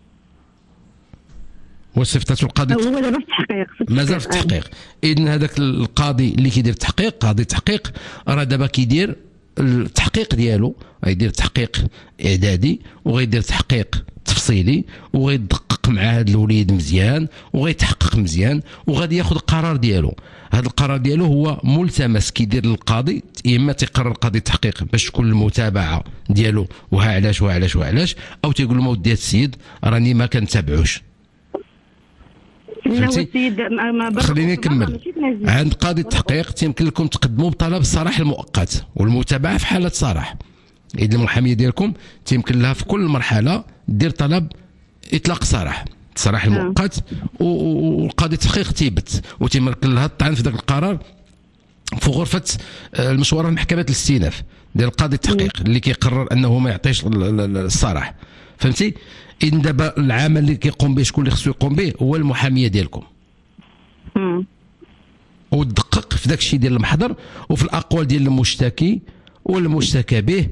وصفتته القاضي هو دابا في التحقيق، مازال في التحقيق. اذن هذاك القاضي اللي كيدير التحقيق، قاضي التحقيق، راه دابا كيدير التحقيق ديالو، غيدير تحقيق اعدادي وغيدير تحقيق تفصيلي، وغيدقق مع هذا الوليد مزيان وغيتحقق مزيان، وغادي ياخذ القرار ديالو. هذا القرار ديالو هو ملتمس كيدير للقاضي، اما تيقرر قاضي التحقيق باش تكون المتابعه ديالو وها علاش وها علاش وها علاش، او تيقول له ودي السيد راني ما كنتابعوش. خليني نكمل. عند قاضي التحقيق تيمكن لكم تقدموا بطلب الصلاح المؤقت والمتابعه في حاله صلاح. اذا المحاميه ديالكم تيمكن لها في كل مرحله دير طلب اطلاق سراح الصلاح المؤقت، والقاضي التحقيق تيبت وتيمكن لها الطعن في ذاك القرار في غرفه المشوره محكمه الاستئناف ديال القاضي التحقيق اللي كيقرر انه ما يعطيش الصلاح. فهمتي؟ إذا دابا العمل اللي كيقوم به شكون اللي خصو يقوم به هو المحاميه ديالكم. امم وتدقق في داك الشيء ديال المحضر وفي الاقوال ديال المشتكي والمشتكى به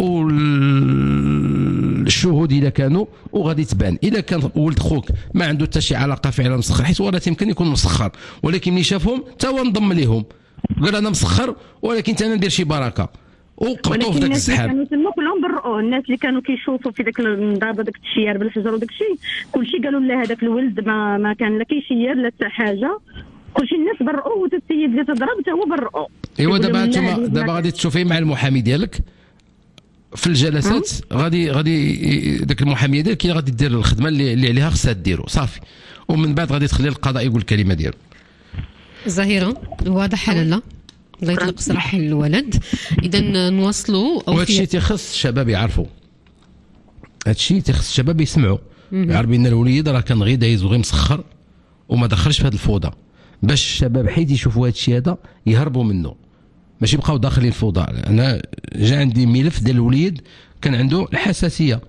والشهود اذا كانوا، وغادي تبان اذا كان ولد خوك ما عنده حتى شي علاقه فعلا مسخر، حيت ولا يمكن يكون مسخر ولكن ملي شافهم تا هو انضم ليهم قال انا مسخر ولكن انا ندير شي بركه وقبطوه في ذاك السحاب. الناس اللي كانوا كلهم برؤوا، الناس اللي كانوا كيشوفوا في ذاك النضابه داك التشيير بالحجر وداك الشيء كلشي قالوا لا هذاك الولد ما ما كان لا كيشير لا حتى حاجه، كلشي الناس برؤوا وتا السيد اللي تضرب حتى هو برؤوا. ايوا دابا انتما دابا غادي تشوفي مع المحامي ديالك في الجلسات، غادي غادي داك المحاميه ديالك هي غادي دير الخدمه اللي, اللي عليها خصها ديرو صافي، ومن بعد غادي تخلي القضاء يقول الكلمه ديالو. زهيره واضح ولا لا؟ الله يطلق سراح الولد. اذا نواصلوا. وهذا الشيء تيخص الشباب يعرفوا، هذا الشيء تيخص الشباب يسمعوا، يعرفوا ان الوليد راه كان غير دايز وغير مسخر وما دخلش في هذه الفوضى، باش الشباب حيت يشوفوا هذا الشيء هذا يهربوا منه، ماشي يبقاو داخلين الفوضى. انا جا عندي ملف ديال الوليد كان عنده الحساسيه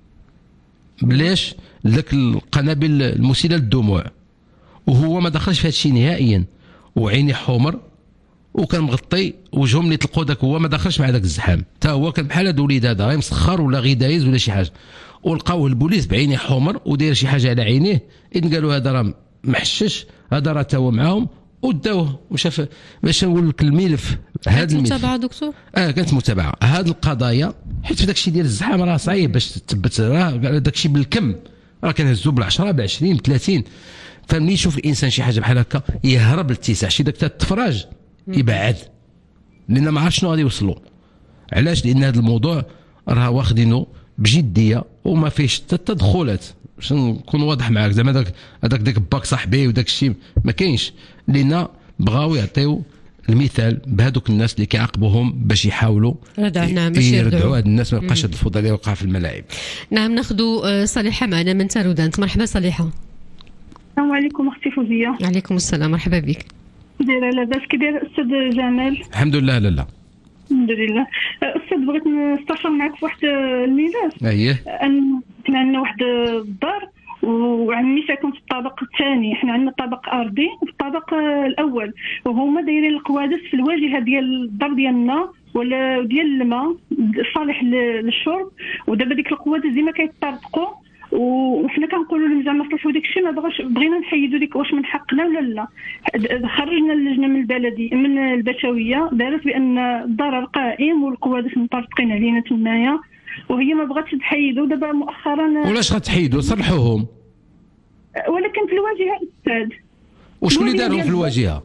بلاش ذاك القنابل المسيله للدموع، وهو ما دخلش في هذا الشيء نهائيا، وعيني حمر وكان مغطي وجهه ملي تلقوا داك هو ما دخلش مع داك الزحام، حتى هو كان بحال هذا الوليد هذا غير مسخر ولا غير دايز ولا شي حاجه، ولقاوه البوليس بعيني حمر وداير شي حاجه على عينيه، اذن قالوا هذا راه محشش، هذا راه تا هو معاهم وداوه وشاف. باش نقول لك الملف هذا الملف متابعه دكتور؟ اه كانت متابعه هذه القضايا، حيت في داك الشيء ديال الزحام راه صعيب باش تثبت، راه داك الشيء بالكم راه كنهزو بالعشرة بعشرين بثلاثين، فملي يشوف الانسان شي حاجه بحال هكا يهرب للاتساع، شي داك التفراج يبعد، لان ما عرفش شنو غادي يوصلوا. علاش؟ لان هذا الموضوع راه واخدينه بجديه وما فيهش حتى تدخلات، باش نكون واضح معاك زعما داك هذاك داك باك صاحبي وداك الشيء ما كاينش، لان بغاو يعطيو المثال بهذوك الناس اللي كيعاقبوهم باش يحاولوا يردعوا هاد الناس، ما يبقاش هاد الفوضى اللي وقع في الملاعب. نعم. ناخذوا صالحه معنا من تارودانت. مرحبا صالحه. السلام عليكم اختي فوزيه. وعليكم السلام، مرحبا بك. دايره لاباس كي داير الاستاذ جمال؟ الحمد لله. لا لا الحمد لله. استاذ بغيت نستشر معك في واحد الميلاد. اييه. ان كان عندنا واحد الدار وعمي ساكن في الطابق الثاني، حنا عندنا الطابق ارضي وفي الطابق الاول، وهما دايرين القوادس في الواجهه ديال الدار ديالنا ولا ديال الماء صالح للشرب، ودابا ديك القوادس ديما كيطرقوا، وحنا كنقولوا لهم زعما صلحوا داك الشيء، ما بغاش بغينا نحيدوا ديك، واش من حقنا ولا لا؟ خرجنا اللجنه من البلدي من البشويه دارت بان الضرر قائم والقوادس مطرقين علينا تمايا، وهي ما بغاتش تحيدوا. دابا مؤخرا ولاش غتحيدوا؟ صلحوهم. ولكن في الواجهه استاذ. وشكون اللي دارهم في الواجهه؟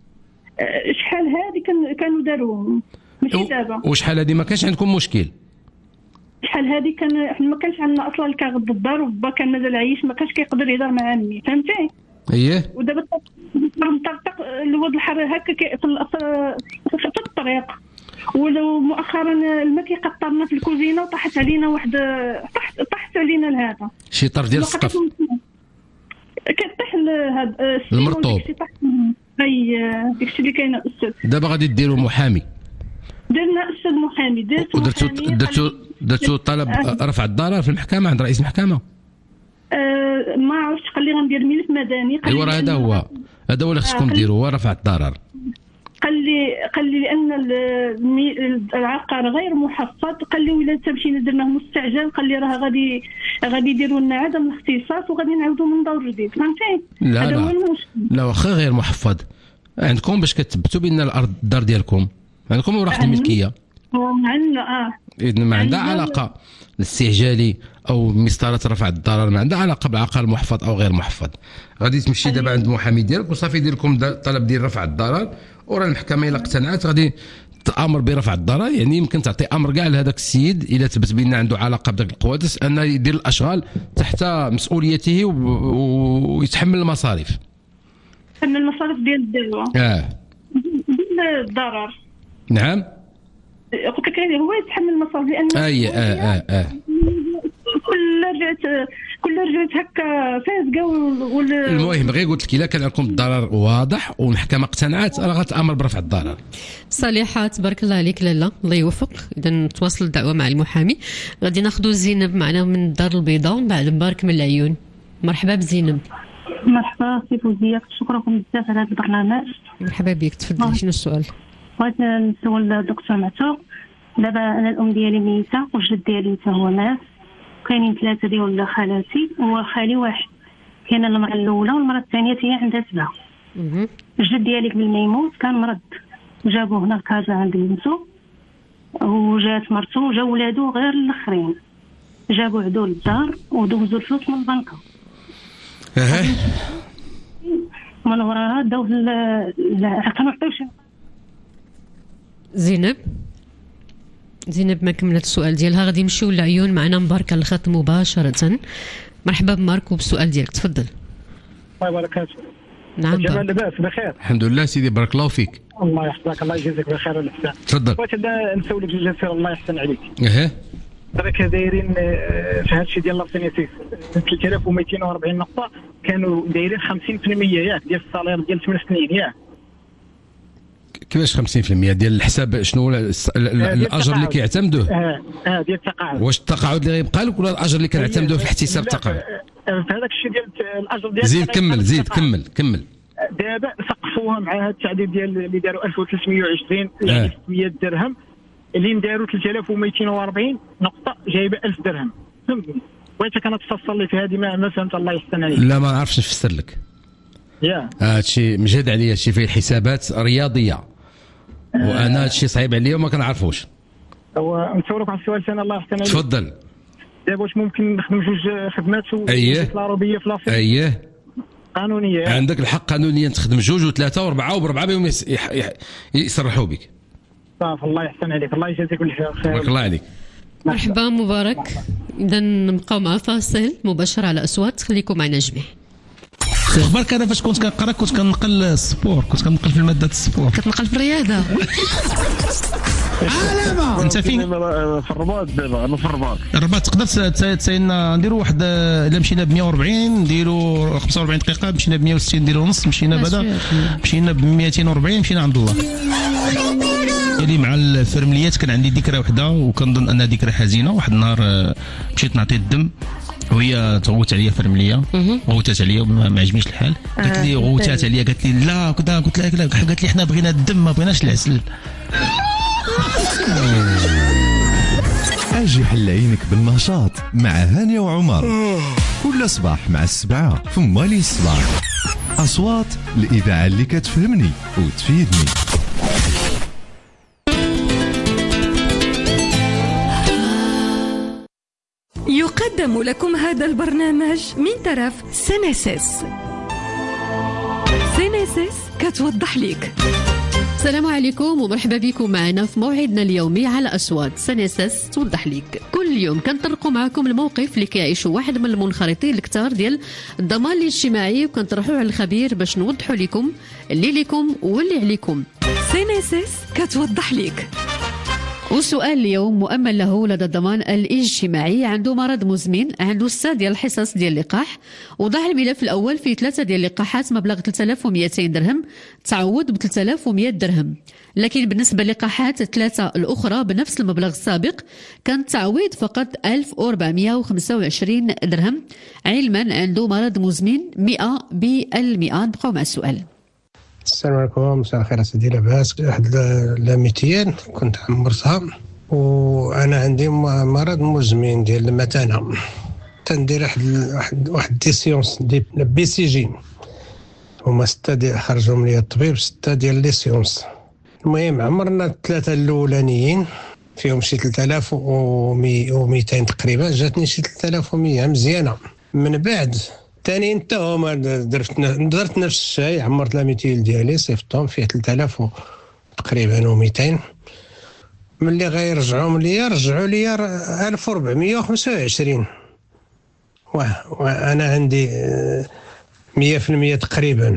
شحال هذه كانوا داروهم ماشي دابا. وشحال هذه ما كانش عندكم مشكل؟ شحال هذه كان احنا ما كانش عندنا اصلا الكاغ ضد الدار، وبا كان مازال عايش ما كانش كيقدر يهضر مع عمي، فهمتي؟ اييه. ودابا مطرطق الواد الحر هكا في الطريق، ولو مؤخرا الماء كيقطرنا في الكوزينه وطاحت علينا واحد طاحت طاحت علينا لهذا شي طرف ديال السقف كيطيح لهذا المرطوب. اي داكشي اللي كاين استاذ. دابا غادي ديروا محامي. درنا استاذ محامي، درت ودرتو درتو درتو طلب رفع الضرر في المحكمه عند رئيس المحكمه؟ أه ما عرفتش، قال لي غندير ملف مدني. ايوا راه هذا هو هذا هو اللي خصكم ديروا، هو رفع الضرر. قال لي قال لي لان العقار غير محفظ، قال لي ولا تمشينا درناه مستعجل، قال لي راه غادي غادي يديروا لنا عدم الاختصاص وغادي نعاودوا من دور جديد، فهمتي؟ لا لا لا واخا غير محفظ عندكم باش كتثبتوا بان الارض الدار ديالكم عندكم اوراق الملكيه. عندنا اه اذا ما عندها علاقه الاستعجالي او مسطره رفع الضرر، ما عندها علاقه بالعقار محفظ او غير محفظ. غادي تمشي دابا عند المحامي ديالك وصافي يدير لكم طلب ديال رفع الضرر، وراه المحكمه الا اقتنعت غادي تامر برفع الضرر. يعني يمكن تعطي امر كاع لهذاك السيد الا ثبت بان عنده علاقه بداك القوادس انه يدير الاشغال تحت مسؤوليته ويتحمل المصاريف. يتحمل المصاريف ديال الدعوه. اه ديال الضرر. نعم. قلت لك هو يتحمل المصاريف لان اي اه اه اه كل رجعت كل رجعت هكا فاسقه وال المهم غير قلت لك الا كان عندكم الضرر واضح والمحكمه اقتنعت راه غتامر برفع الضرر. صالحه تبارك الله عليك لاله، الله يوفق. اذا نتواصل الدعوه مع المحامي. غادي ناخذوا زينب معنا من الدار البيضاء ومن بعد مبارك من العيون. مرحبا بزينب. مرحبا سي فوزيه، شكرا لكم بزاف على هذا البرنامج. مرحبا بك، تفضلي. شنو السؤال؟ بغيت نسول الدكتور معتوق. دابا انا الام ديالي ميته والجد ديالي حتى هو مات، كاينين ثلاثه ديال خالاتي وخالي واحد. كاينه المراه الاولى والمراه الثانيه هي عندها سبعه. الجد ديالي قبل ما يموت كان مرض، جابوه هنا لكازا عند بنتو وجات مرتو وجا ولادو غير الاخرين، جابوا عدو للدار ودوزوا الفلوس من البنكه. اها من وراها داو كانوا. زينب زينب ما كملت السؤال ديالها. غادي نمشيو للعيون معنا مباركه الخط مباشره. مرحبا بمارك وبالسؤال ديالك، تفضل. الله يبارك. نعم جمال لاباس بخير؟ الحمد لله سيدي، بارك الله فيك. الله يحفظك، الله يجازيك بخير والإحسان. تفضل. بغيت نسولك جوج اسئله الله يحسن عليك. اها راك دايرين في هذا الشيء ديال لابسينيتيف ثلاثة آلاف ومئتين وأربعين نقطه، كانوا دايرين خمسين بالمئة ياك ديال الصالير ديال ثمان سنين ياك؟ كيفاش خمسين بالمئة ديال الحساب؟ شنو الاجر اللي كيعتمدوه؟ اه اه ديال التقاعد. واش التقاعد اللي غيبقى لك ولا الاجر اللي كنعتمدوه في الاحتساب التقاعد؟ في هذاك الشيء ديال الاجر ديال زيد كمل زيد كمل كمل. دابا سقفوها مع هذا التعديل ديال اللي داروا ألف وثلاثمئة وعشرين يعني ستمئة درهم، اللي داروا ثلاثة آلاف ومئتين وأربعين نقطه جايبه ألف درهم. فهمتني؟ بغيتك انا تفصل لي في هذه، ما ما فهمت. الله يحسن عليك. لا ما نعرفش نفسر لك. يا هادشي مجهد عليا، هادشي فيه الحسابات رياضيه وانا هادشي صعيب عليا وما كنعرفوش. هو نسولك عن السؤال ثاني الله يحسن عليك. تفضل. دابا واش ممكن نخدم جوج خدمات و اييه في في لافيك؟ اييه قانونيه. عندك الحق قانونيا تخدم جوج وثلاثه واربعه وبربعه بهم يصرحوا بك. صافي الله يحسن عليك، الله يجازيك كل خير. بارك الله عليك. مرحبا مبارك. اذا نبقاو مع فاصل مباشر على اصوات، خليكم معنا جميع. اخبارك؟ انا فاش كنت كنقرا كنت كنقل السبور، كنت كنقل في الماده السبور. كتنقل في الرياضه. علامه. انت فين؟ في الرباط دابا، انا في الرباط. الرباط تقدر تسايلنا نديروا واحد الا مشينا ب مية وأربعين نديروا خمسة وأربعين دقيقه، مشينا ب مية وستين نديروا نص، مشينا بعدا مشينا ب مئتين وأربعين مشينا عند الله. اللي مع الفرمليات كان عندي ذكرى وحده وكنظن انها ذكرى حزينه. واحد النهار مشيت نعطي الدم وهي تغوت عليا فرمليه، غوتات عليا ما عجبنيش الحال، قالت لي غوتات عليا، قالت لي لا كذا، قلت لها لا، قالت لي حنا بغينا الدم ما بغيناش العسل. اجي حل عينك بالنشاط مع هانية وعمر كل صباح مع السبعة في مالي الصباح. أصوات الإذاعة اللي كتفهمني وتفيدني. يقدم لكم هذا البرنامج من طرف سينيسيس. سينيسيس كتوضح لك. السلام عليكم ومرحبا بكم معنا في موعدنا اليومي على أصوات سينيسيس توضح لك. كل يوم كنطرقوا معكم الموقف اللي كيعيشوا واحد من المنخرطين الكتار ديال الضمان الاجتماعي، وكنطرحوه على الخبير باش نوضحوا لكم اللي لكم واللي عليكم. سينيسيس كتوضح لك. والسؤال اليوم مؤمن له لدى الضمان الاجتماعي، عنده مرض مزمن، عنده ستة ديال الحصص ديال اللقاح، وضع الملف الاول فيه ثلاثه ديال اللقاحات مبلغ ثلاثة آلاف ومئتين درهم، تعوض ب ثلاثة آلاف ومئة درهم. لكن بالنسبه للقاحات الثلاثه الاخرى بنفس المبلغ السابق كان التعويض فقط ألف وأربعمئة وخمسة وعشرين درهم، علما عنده مرض مزمن مئة بالمئة. نبقاو مع السؤال. السلام عليكم، مساء الخير سيدي. لاباس؟ واحد لاميتيان كنت عمرتها وانا عندي مرض مزمن ديال المثانه، تندير واحد واحد دي سيونس دي بي سي جي، هما ستة ديال خرجهم لي الطبيب، ستة ديال لي سيونس. المهم عمرنا الثلاثه الاولانيين فيهم شي ثلاثة آلاف ومئتين تقريبا، جاتني شي ثلاثة آلاف ومئة مزيانه. من بعد ثاني انت هما درت درت نفس الشيء، عمرت لاميتيل ديالي صيفطهم فيه ثلاثة آلاف تقريبا ومئتين. ملي غيرجعوهم ليا رجعوا ليا ألف وأربعمئة وخمسة وعشرين، وانا عندي مئة في المئة تقريبا،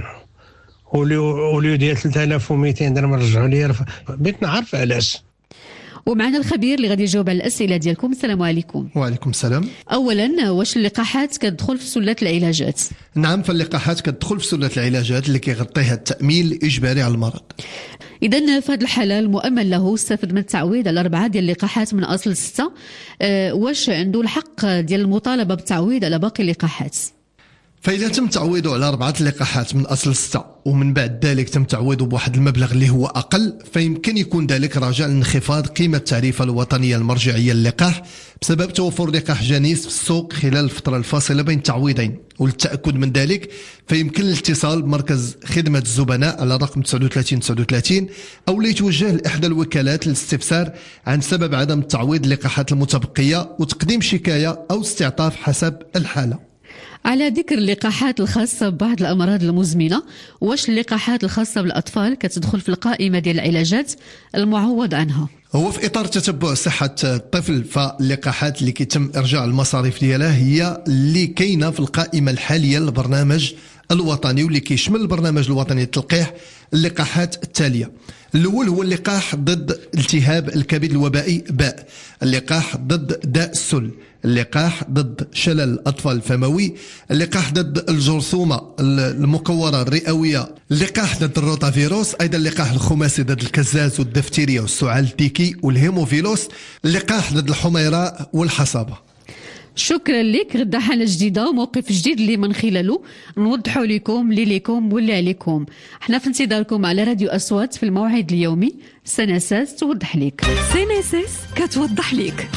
وليو ديال ثلاثة آلاف ومئتين درهم رجعوا ليا. بغيت نعرف علاش. ومعنا الخبير اللي غادي يجاوب على الاسئله ديالكم. السلام عليكم. وعليكم السلام. اولا، واش اللقاحات كتدخل في سله العلاجات؟ نعم، فاللقاحات كتدخل في سله العلاجات اللي كيغطيها التامين الاجباري على المرض. اذا في هذه الحاله المؤمن له استفد من التعويض على اربعه ديال اللقاحات من اصل سته. أه واش عنده الحق ديال المطالبه بالتعويض على باقي اللقاحات؟ فإذا تم تعويضه على أربعة لقاحات من أصل ستة ومن بعد ذلك تم تعويضه بواحد المبلغ اللي هو أقل، فيمكن يكون ذلك راجع لانخفاض قيمة التعريفة الوطنية المرجعية للقاح بسبب توفر لقاح جنيس في السوق خلال الفترة الفاصلة بين التعويضين. وللتأكد من ذلك فيمكن الاتصال بمركز خدمة الزبناء على رقم تسعة وثلاثين تسعة وثلاثين أو ليتوجه لإحدى الوكالات للاستفسار عن سبب عدم تعويض اللقاحات المتبقية وتقديم شكاية أو استعطاف حسب الحالة. على ذكر اللقاحات الخاصة ببعض الأمراض المزمنة، واش اللقاحات الخاصة بالأطفال كتدخل في القائمة ديال العلاجات المعوض عنها؟ هو في إطار تتبع صحة الطفل، فاللقاحات اللي كيتم إرجاع المصاريف ديالها هي اللي كاينة في القائمة الحالية للبرنامج الوطني، واللي كيشمل البرنامج الوطني للتلقيح اللقاحات التالية. الأول هو اللقاح ضد التهاب الكبد الوبائي باء، اللقاح ضد داء السل، اللقاح ضد شلل الأطفال الفموي، اللقاح ضد الجرثومة المكورة الرئوية، اللقاح ضد الروتافيروس، أيضا اللقاح الخماسي ضد الكزاز والدفتيريا والسعال الديكي والهيموفيلوس، اللقاح ضد الحميراء والحصابة. شكرا لك. غدا حالة جديدة وموقف جديد اللي من خلاله نوضحوا لكم اللي ليكم واللي عليكم. احنا في انتظاركم على راديو أصوات في الموعد اليومي. سينيسيس توضح لك. سينيسيس كتوضح لك.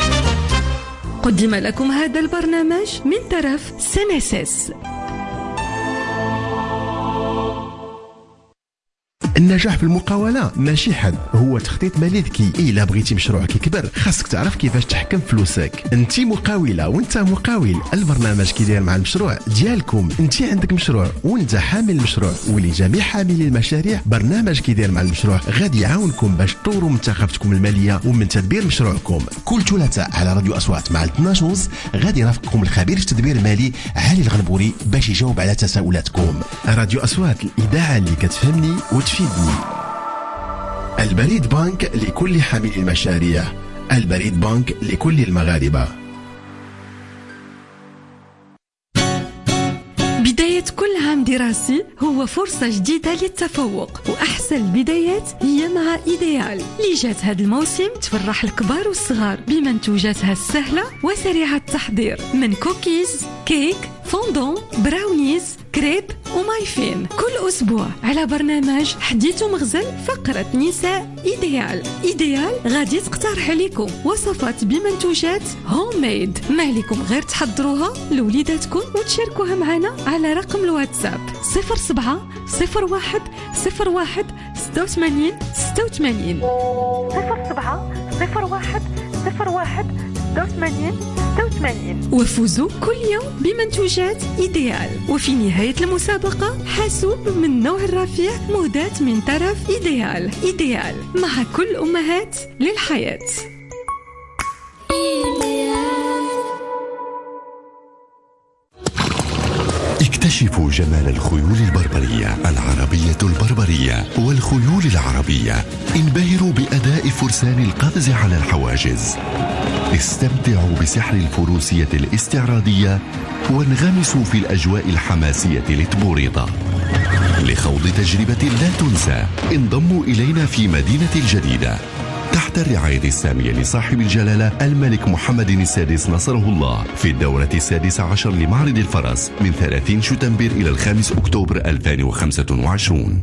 قدم لكم هذا البرنامج من طرف سينيسيس. النجاح في المقاولة ماشي حد، هو تخطيط مالي ذكي. إلا بغيتي مشروعك يكبر خاصك تعرف كيفاش تحكم فلوسك. انت مقاولة وانت مقاول، البرنامج كيدير مع المشروع ديالكم. انت عندك مشروع وانت حامل المشروع، ولجميع حاملي المشاريع برنامج كيدير مع المشروع غادي يعاونكم باش تطوروا من ثقافتكم المالية ومن تدبير مشروعكم. كل ثلاثاء على راديو أصوات مع اثناش ونص غادي يرافقكم الخبير في التدبير المالي علي الغنبوري باش يجاوب على تساؤلاتكم. راديو أصوات، الإذاعة اللي كتفهمني وتفيدني. البريد بنك لكل حامل المشاريع، البريد بنك لكل المغاربة. بداية كل عام دراسي هو فرصة جديدة للتفوق، وأحسن البدايات هي مع إيديال اللي جات هذا الموسم تفرح الكبار والصغار بمنتوجاتها السهلة وسريعة التحضير، من كوكيز، كيك، فوندون، براونيز، كريب ومايفين. كل أسبوع على برنامج حديث ومغزل فقرة نساء إيديال. إيديال غادي تقترح عليكم وصفات بمنتوجات هوم ميد، ما عليكم غير تحضروها لوليداتكم وتشاركوها معنا على رقم الواتساب صفر سبعة صفر واحد صفر واحد ستة وثمانين ستة وثمانين صفر سبعة صفر واحد صفر واحد ستة وثمانين ستة وثمانين. وفوزوا كل يوم بمنتوجات إيديال، وفي نهاية المسابقة حاسوب من نوع الرفيع مهداة من طرف إيديال. إيديال مع كل أمهات للحياة. اكتشفوا جمال الخيول البربرية، العربية البربرية والخيول العربية. انبهروا بأداء فرسان القفز على الحواجز. استمتعوا بسحر الفروسية الاستعراضية وانغمسوا في الأجواء الحماسية لتبوريطة. لخوض تجربة لا تنسى انضموا إلينا في مدينة الجديدة تحت الرعاية السامية لصاحب الجلالة الملك محمد السادس نصره الله في الدورة السادسة عشر لمعرض الفرس من ثلاثين شتنبر إلى الخامس أكتوبر ألفين وخمسة وعشرين.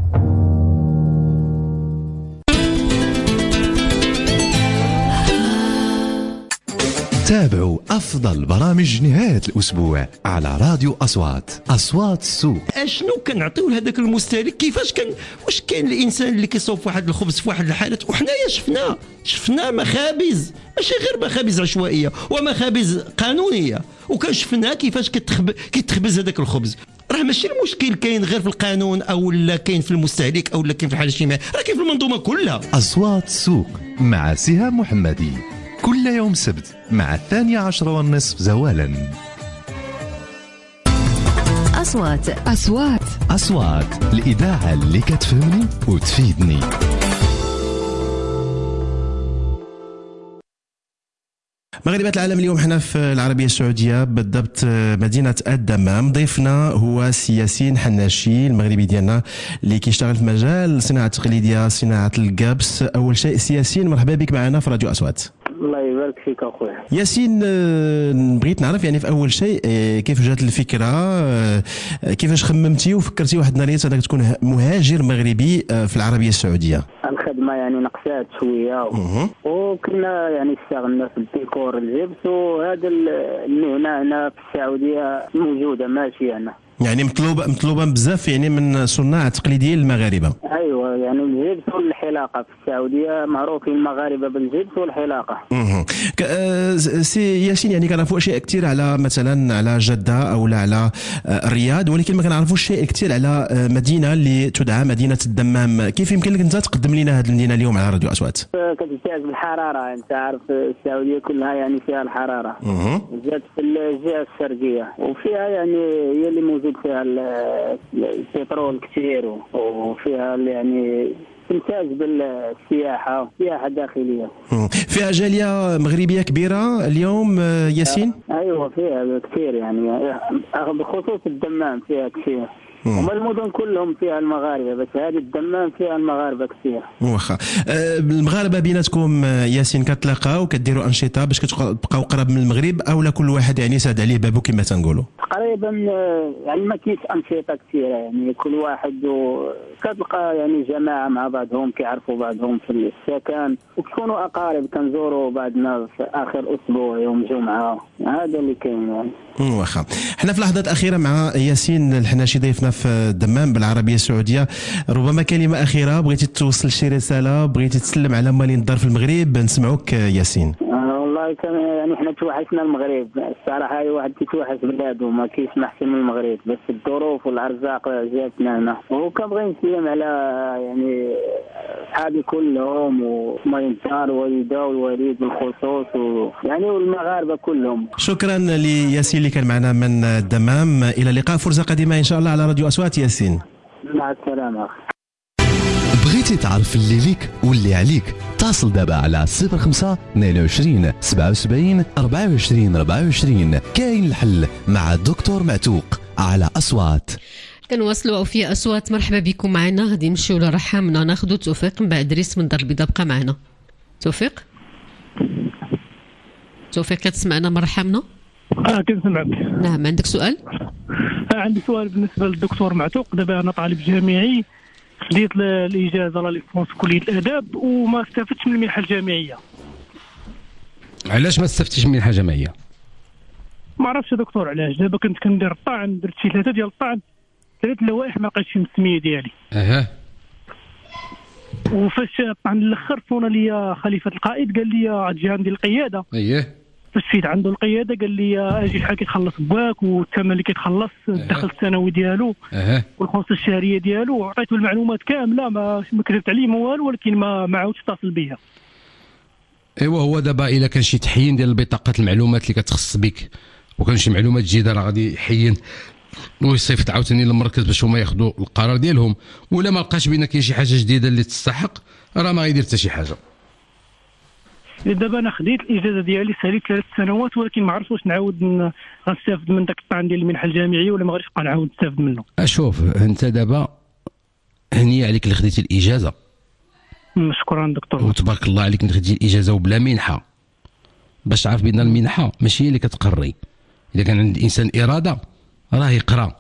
تابعوا أفضل برامج نهاية الأسبوع على راديو أصوات. أصوات السوق. اشنو كنعطيو لهذاك المستهلك؟ كيفاش كان واش كاين الانسان اللي كيصوب واحد الخبز في واحد الحالات، وحنايا شفنا شفنا مخابز، ماشي غير مخابز عشوائيه ومخابز قانونيه، وكشفنا كيفاش كتخب... كيتخبز هذاك الخبز. راه ماشي المشكل كاين غير في القانون او لا كاين في المستهلك او لا كاين في الحاله الاجتماعيه، راه كاين في المنظومه كلها. أصوات السوق مع سهام محمدي كل يوم سبت مع الثانية عشر والنصف زوالا. أصوات أصوات أصوات الإذاعة اللي كتفهمني وتفيدني. مغربات العالم اليوم حنا في العربية السعودية بالضبط مدينة الدمام. ضيفنا هو سي ياسين حناشي المغربي ديالنا اللي كيشتغل في مجال الصناعة التقليدية صناعة القبس. أول شيء سي ياسين مرحبا بك معنا في راديو أصوات. الله يبارك فيك اخويا ياسين. بغيت نعرف يعني في اول شيء كيف جات الفكره، كيفاش خممتي وفكرتي واحد النهار انك تكون مهاجر مغربي في العربيه السعوديه؟ الخدمه يعني نقصات شويه وكنا يعني اشتغلنا في الديكور الجبس، وهذا المهنه هنا في السعوديه موجوده ماشيه هنا، يعني مطلوبه مطلوبه بزاف يعني من صناع التقليديين المغاربه. ايوه يعني الجبس والحلاقه في السعوديه معروفين المغاربه بالجبس والحلاقه. اها سي ياسين، يعني كنعرفوا اشياء كثير على مثلا على جده او لا على الرياض، ولكن ما كنعرفوش شيء كثير على مدينه اللي تدعى مدينه الدمام. كيف يمكن لك انت تقدم لنا هذه المدينه اليوم على راديو اصوات؟ كتمتاز بالحراره، انت عارف السعوديه كلها يعني فيها الحراره، بالذات في الجهه الشرقيه، وفيها يعني هي اللي موجود فيها البترول كثير، وفيها يعني تمتاز بالسياحه، سياحه داخليه. فيها جاليه مغربيه كبيره اليوم ياسين؟ ايوه فيها كثير يعني بخصوص الدمام فيها كثير، وما المدن كلهم فيها المغاربه، بس هذه الدمام فيها المغاربه كثير. واخا أه المغاربه بيناتكم ياسين كتلاقاو كديروا انشطه باش كتبقاو قراب من المغرب، او لا كل واحد يعني ساد عليه بابو كما تنقولوا؟ تقريبا يعني ما كاينش انشطه كثيره، يعني كل واحد كتلقى يعني جماعه مع بعضهم كيعرفوا بعضهم في السكن، وكونوا اقارب كنزوروا بعضنا في اخر اسبوع يوم جمعه، هذا اللي كاين يعني. واخا حنا في اللحظات الاخيره مع ياسين الحناشي ضيفنا في الدمام بالعربيه السعوديه، ربما كلمه اخيره بغيتي توصل شي رساله، بغيتي تسلم على مالين الدار في المغرب، نسمعوك ياسين. آه والله كان يعني حنا توحشنا المغرب الصراحه، اي واحد كيتوحش بلاده، ما كاينش احسن من المغرب، بس الظروف والارزاق جاتنا هنا، وكنبغي نسلم على يعني صحابي كلهم ومالين الدار والوالده والوالد بالخصوص، ويعني والمغاربه كلهم. شكرا لياسين اللي كان معنا من الدمام، الى اللقاء، فرصه قادمه ان شاء الله على راديو اصوات ياسين. مع السلامه. بغيتي تعرف اللي ليك واللي عليك اتصل دابا على صفر خمسة اثنين وعشرين سبعة وسبعين أربعة وعشرين أربعة وعشرين. كاين الحل مع الدكتور معتوق على أصوات. كنواصلوا في أصوات. مرحبا بكم معنا. غادي نمشيو لرحمنا ناخذوا توفيق من بعد دريس من دار البيضاء. بقى معنا توفيق. توفيق كتسمعنا من رحمنا؟ اه كنسمعك. نعم عندك سؤال؟ آه عندي سؤال بالنسبه للدكتور معتوق. دابا انا طالب جامعي خديت الاجازه لا ليسونس كليه الاداب وما استفدتش من المنحه الجامعيه. علاش ما استفدتيش من المنحه الجامعيه؟ ما عرفتش يا دكتور علاش. دابا كنت كندير الطعن، درت شي ثلاثه ديال الطعن، ثلاث اللوائح ما لقيتش السميه ديالي. اها. وفاش الطعن الاخر صونا لي خليفه القائد قال لي غتجي عندي القياده. اييه. فاش فيت عنده القياده قال لي اجي شحال كيتخلص باك والثمن اللي كيتخلص الدخل السنوي ديالو اها والخصوص الشهريه ديالو. عطيته المعلومات كامله ما ما كذبت عليه ما والو، ولكن ما ما عاودش اتصل بيا. ايوا هو دابا الا كان شي تحيين ديال بطاقه المعلومات اللي كتخص بك وكان شي معلومات جديده راه غادي يحين ويصيفط عاوتاني للمركز باش هما ياخذوا القرار ديالهم. ولا ما لقاش بينا كاين شي حاجه جديده اللي تستحق راه ما غيدير حتى شي حاجه. دابا انا خديت الاجازه ديالي ساليت ثلاث سنوات ولكن ما عرفتش واش نعاود غنستافد من داك الطعن ديال المنحه الجامعيه ولا ما غاديش نبقى نعاود نستافد منه. اشوف انت دابا هنيه عليك اللي خديتي الاجازه. شكرا دكتور. وتبارك الله عليك اللي خديتي الاجازه وبلا منحه. باش تعرف بان المنحه ماشي هي اللي كتقري. اذا كان عند الانسان اراده راه يقرا.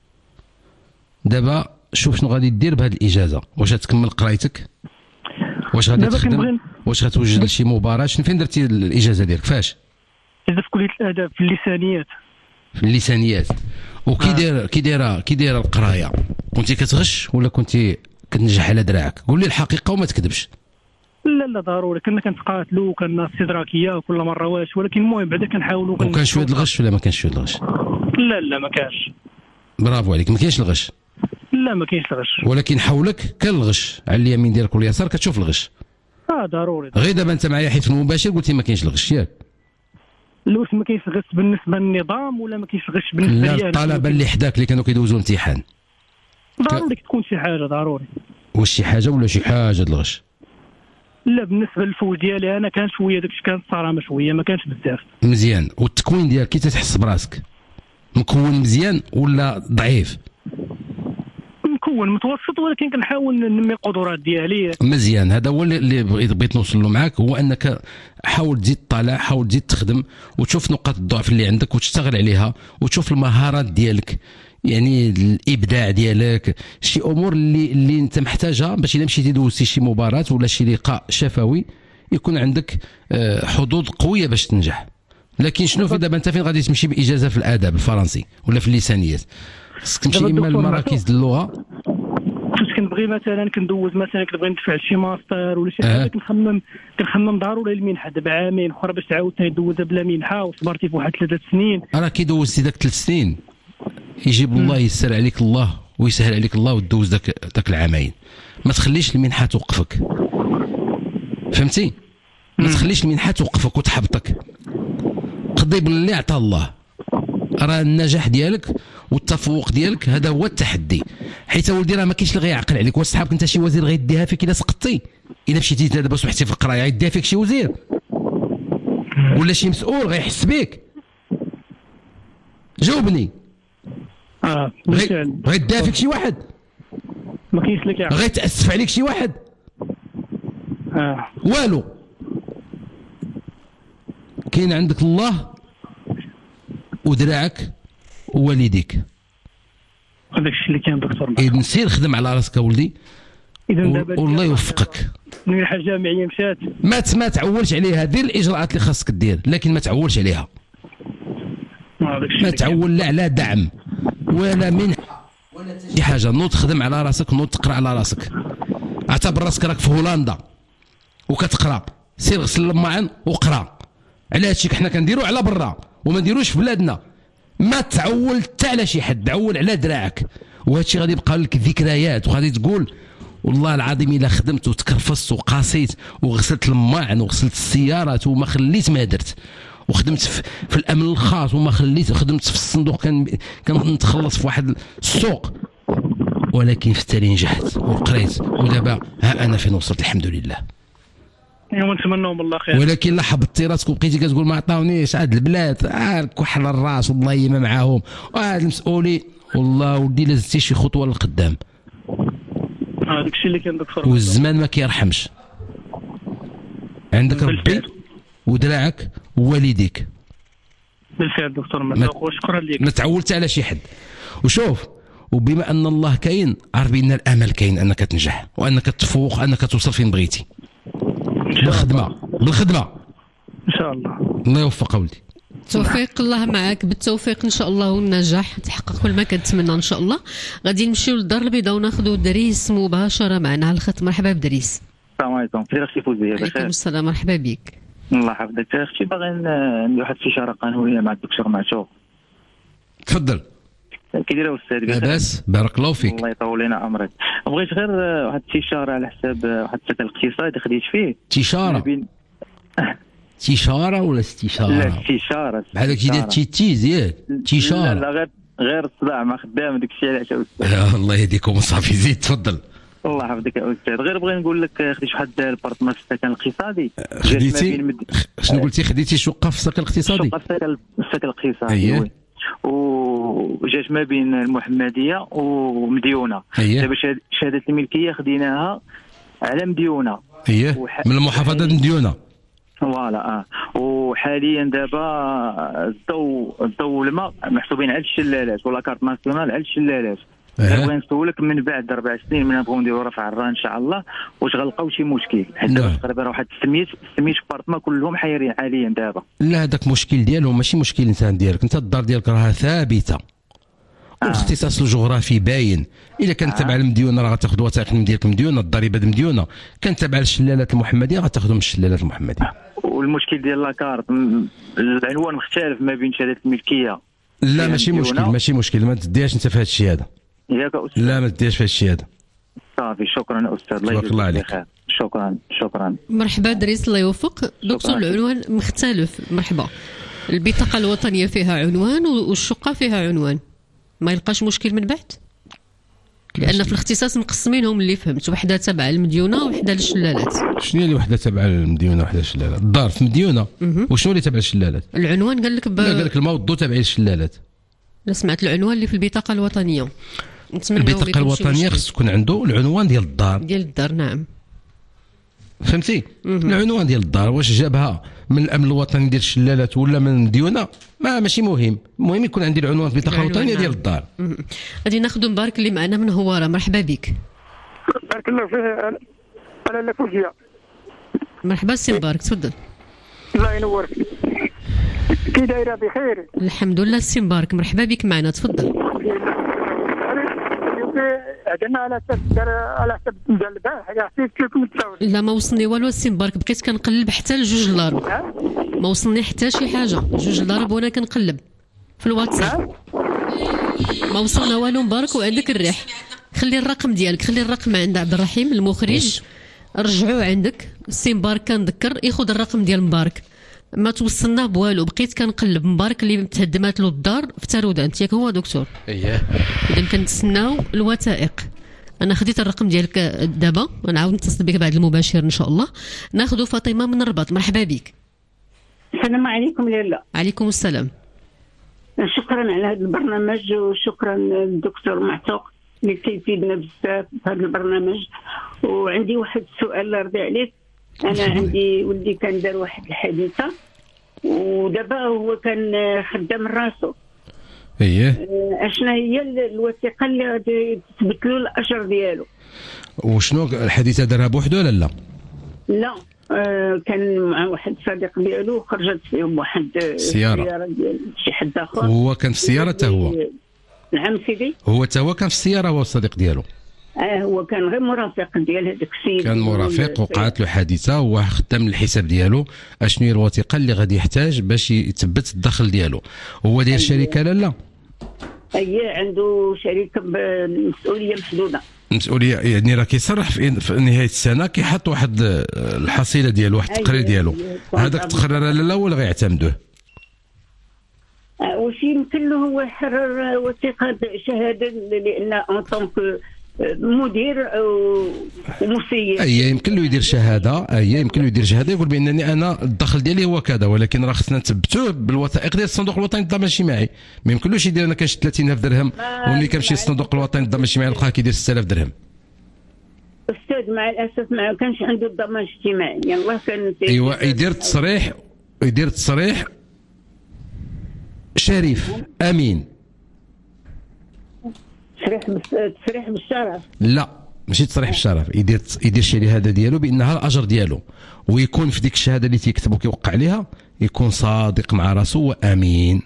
دابا شوف شنو غادي دير بهذه الاجازه. واش غتكمل قرايتك؟ واش غادي تخدم؟ واش غتوجد لشي مباراه؟ شنو فين درتي الاجازه ديالك؟ فاش؟ اجازه في كليه الاداب في اللسانيات. في اللسانيات. وكي داير كي دايره كي دايره القرايه؟ كنتي كتغش ولا كنتي كتنجح على دراعك؟ قول لي الحقيقه وما تكذبش. لا لا ضروري كنا كنتقاتلوا وكنا استدراكيه وكل مره واش، ولكن المهم بعدا كنحاولوا. وكان شويه الغش ولا ما كانش شويه الغش؟ لا لا ما كانش. برافو عليك ما كاينش الغش. لا ما كاينش الغش. ولكن حولك كان الغش على اليمين ديالك واليسار كتشوف الغش. اه ضروري. غير دابا انت معايا حيت المباشر قلتي ما كاينش الغش ياك؟ لوش ما كاينش الغش بالنسبه للنظام ولا ما كاينش الغش بالنسبه لي؟ لا الطلبه اللي حداك اللي كانوا كيدوزوا امتحان. ضروري ك... تكون شي حاجه ضروري. واش شي حاجه ولا شي حاجه الغش؟ لا بالنسبه للفوز ديالي انا كان شويه داكشي كان الصرامه شويه ما كانش بزاف. مزيان. والتكوين ديالك كي تحس براسك مكون مزيان ولا ضعيف؟ مكون متوسط ولكن كنحاول ننمي القدرات ديالي. مزيان. هذا هو اللي بغيت نوصل له معاك، هو انك حاول تزيد طالع، حاول تزيد تخدم وتشوف نقاط الضعف اللي عندك وتشتغل عليها وتشوف المهارات ديالك، يعني الابداع ديالك، شي امور اللي اللي انت محتاجها باش الا مشيتي دوزتي شي مباراه ولا شي لقاء شفوي يكون عندك حظوظ قويه باش تنجح. لكن شنو في دابا انت فين غادي تمشي باجازه في الاداب الفرنسي ولا في اللسانيات؟ خصك تمشي اما لمراكز اللغه. فاش كنبغي مثلا كندوز مثلا كنبغي ندفع شي ماستر ولا شي حاجه أه. كنخمم كنخمم ضروري المنحه دابا عامين اخرى باش تعاود ندوزها بلا منحه وصبرتي فواحد ثلاثه سنين. راه كي دوزتي داك ثلاث سنين يجيب الله يسر عليك الله ويسهل عليك الله وتدوز داك داك العامين. ما تخليش المنحه توقفك، فهمتي؟ ما تخليش المنحه توقفك وتحبطك. قضي باللي عطى الله. راه النجاح ديالك والتفوق ديالك هذا هو التحدي، حيت ولدي راه ما كاينش اللي غيعقل عليك. واش صحابك انت شي وزير غيديها فيك الا سقطتي؟ الا مشيتي دابا صبحتي في القرايه غيديها فيك شي وزير ولا شي مسؤول غيحس بك؟ جاوبني. اه غيديها فيك شي واحد؟ ما كاينش اللي كيعرف. غيتاسف عليك شي واحد؟ اه والو. كاين عندك الله ودراعك ووالديك. هذاك الشيء اللي كان دكتور. اذا سير خدم على راسك اولدي. اذا دابا والله يوفقك. المنحه الجامعيه مشات. ما ما تعولش عليها، دير الاجراءات اللي خاصك دير لكن ما تعولش عليها. ما تعول لا على دعم ولا منحه ولا شي حاجه. نوض خدم على راسك، نوض تقرا على راسك. اعتبر راسك راك في هولندا وكتقرا. سير غسل الماعن وقرا. على هادشي حنا كنديرو على برا وما نديروش في بلادنا. ما تعول حتى على شي حد، عول على دراعك. وهادشي غادي يبقى لك ذكريات وغادي تقول والله العظيم الا خدمت وتكرفصت وقاسيت وغسلت الماعن وغسلت السيارات وما خليت ما درت، وخدمت في, في الامن الخاص وما خليت، خدمت في الصندوق كان كنتخلص في واحد السوق ولكن في التالي نجحت وقريت ودابا ها انا فين وصلت الحمد لله. ايوا نتمناهم الله خير. ولكن لا حبطتي راسك وبقيتي كتقول ما عطاونيش هاد البلاد آه كحل الراس والله ما معاهم وهاد المسؤولين والله ودي لا زدتي شي خطوه للقدام. هذاك الشيء اللي كان دكتور والزمان ما كيرحمش. عندك ربي ودراعك ووالديك. بالفعل دكتور مرزوق وشكرا لك. ما تعولت على شي حد. وشوف وبما ان الله كاين عرف بان الامل كاين انك تنجح وانك تفوق انك توصل فين بغيتي. بالخدمه بالخدمه ان شاء الله. الله يوفق ولدي. توفيق الله معك بالتوفيق ان شاء الله والنجاح تحقق كل ما كنتمنى ان شاء الله. غادي نمشيو للدار البيضاء وناخذوا دريس مباشره معنا على الخط. مرحبا بدريس. السلام عليكم. كيف اختي فوزيه؟ وعليكم السلام مرحبا بك. الله يحفظك اختي. باغي عندي واحد الاستشاره قانونيه مع الدكتور معتوق. تفضل. كي داير الاستاذ؟ لاباس بارك الله فيك. الله يطول لنا عمرك. بغيت غير واحد الاستشاره على حساب واحد السكن الاقتصادي خديت فيه. استشاره بين... استشاره ولا استشاره؟ لا استشاره. بحال هكا داير تيتيز ياك استشاره. لا غير غير الصداع ما خدام داك الشيء علاش استاذ. الله يهديكم وصافي زيد تفضل. الله يحفظك يا استاذ. غير بغيت نقول لك خديت واحد البارتمان في السكن الاقتصادي. خديتي مد... شنو قلتي؟ خديتي شقه في السكن الاقتصادي؟ شقه في السكن الاقتصادي وي. وجات ما بين المحمديه ومديونه. دابا شهاده الملكيه خديناها على مديونه. اييه وح... من المحافظه مديونه. فوالا اه. وحاليا دابا الضوء الضوء والماء محسوبين على الشلالات ولا كارت ناسيونال على الشلالات. بغيت نسولك من بعد اربع سنين من نبغيو نديروا رفع الران ان شاء الله واش غنلقاو شي مشكل؟ حيت دابا تقريبا واحد سميت سميت بارتما كلهم حايرين حاليا دابا. لا هذاك مشكل ديالهم ماشي مشكل انسان ديالك انت. الدار ديالك راها ثابته. آه. والاختصاص الجغرافي باين. الا كانت آه. تبع المديونه راه غتاخذ وثائق من ديالك مديونه الضريبه المديونه. كانت تبع الشلالات المحمديه غتاخذهم من الشلالات المحمديه. والمشكل ديال لاكارت العنوان مختلف ما بين شهاده الملكيه. لا ماشي مشكل ماشي مشكل ما تديهاش انت في هذا الشيء هذا. ياك استاذ؟ لا ما تديرش في الشيء هذا. صافي شكرا استاذ. الله يجزاك الله عليك. شكرا شكرا. مرحبا دريس الله يوفق. دكتور العنوان مختلف. مرحبا. البطاقه الوطنيه فيها عنوان والشقه فيها عنوان. ما يلقاش مشكل من بعد؟ لان في الاختصاص مقسمينهم اللي فهمت وحده تبع المديونه وحده للشلالات. شنو اللي وحده تبع المديونه وحده للشلالات؟ الدار في مديونه وشنو اللي تبع الشلالات؟ العنوان قال لك ب... لا قال لك الموضوع تبع الشلالات. لا سمعت العنوان اللي في البطاقه الوطنيه. البطاقه الوطنيه خص يكون عنده العنوان ديال الدار. ديال الدار نعم. فهمتي؟ العنوان ديال الدار واش جابها من الامن الوطني ديال الشلالات ولا من المديونه ما ماشي مهم. المهم يكون عندي العنوان في البطاقه الوطنيه ديال الدار. غادي ناخذ مبارك اللي معنا من هواره. مرحبا بك. بارك الله فيه. انا لا فوزيه. مرحبا سي مبارك تفضل. الله ينورك. كي دايره بخير؟ الحمد لله سي مبارك مرحبا بك معنا تفضل. عندنا على حسب على حسب ديال البارح عرفتي كيف متساوي. لا ما وصلني والو سي مبارك. بقيت كنقلب حتى لجوج الضرب ما وصلني حتى شي حاجه. جوج الضرب وانا كنقلب في الواتساب ما وصلنا والو مبارك. وعندك الريح. خلي الرقم ديالك خلي الرقم عند عبد الرحيم المخرج. رجعوه عندك سي مبارك. كنذكر ياخذ الرقم ديال مبارك. ما توصلنا بوالو. بقيت كنقلب مبارك اللي تهدمات له الدار في تارودانت ياك هو دكتور؟ اييه. اذا كنتسناو الوثائق. انا خديت الرقم ديالك دابا ونعاود نتصل بك بعد المباشر ان شاء الله. ناخذ فاطمه من الرباط. مرحبا بك. السلام عليكم لاله. عليكم السلام. شكرا على هذا البرنامج وشكرا للدكتور معتوق اللي كيفيدنا بزاف في هذا البرنامج. وعندي واحد السؤال الله يرضي عليك. انا عندي ولدي كان دار واحد الحادثه ودابا هو كان خدام راسو. اييه. اشنا هي الوثيقه اللي غادي تثبت له الاجر ديالو؟ وشنو الحادثه دارها بوحدو ولا لا؟ لا آه كان مع واحد صديق ديالو خرجت فيهم واحد السياره ديال شي حد اخر. وهو كان في السياره حتى هو؟ نعم سيدي. هو حتى هو كان في السياره هو الصديق ديالو؟ اه هو كان غير مرافق ديال هذاك السيد. كان مرافق وقعت له حادثه وهو خدام الحساب ديالو. اشنو هي الوثيقه اللي غادي يحتاج باش يثبت الدخل ديالو؟ هو ديال الشركه لا لا؟ اييه عنده شركه بمسؤوليه محدوده. مسؤوليه يعني راه كيصرح في, في نهايه السنه كيحط واحد الحصيله ديالو واحد التقرير ديالو. هذاك التقرير لا لا ولا غيعتمدوه؟ واش يمكن له هو يحرر وثيقه شهاده لان اون طونك مدير ومسير. اي يمكن له يدير شهاده، اي يمكن له يدير شهاده يقول بانني انا الدخل ديالي هو كذا، ولكن راه خصنا نثبتوه بالوثائق ديال الصندوق الوطني للضمان الاجتماعي. ما يمكنلوش يدير انا كنشد ثلاثين ألف درهم وملي كنمشي للصندوق الوطني للضمان الاجتماعي نلقاه كيدير ستة آلاف درهم. استاذ مع الاسف ما كانش عنده الضمان الاجتماعي، يلاه كان ايوا يدير تصريح، يدير تصريح شريف امين. تصريح تصريح بالشرف؟ لا ماشي تصريح بالشرف، يدير يدير الشهاده ديالو بانها الاجر ديالو، ويكون في ديك الشهاده اللي تيكتب وكيوقع عليها يكون صادق مع راسو وامين.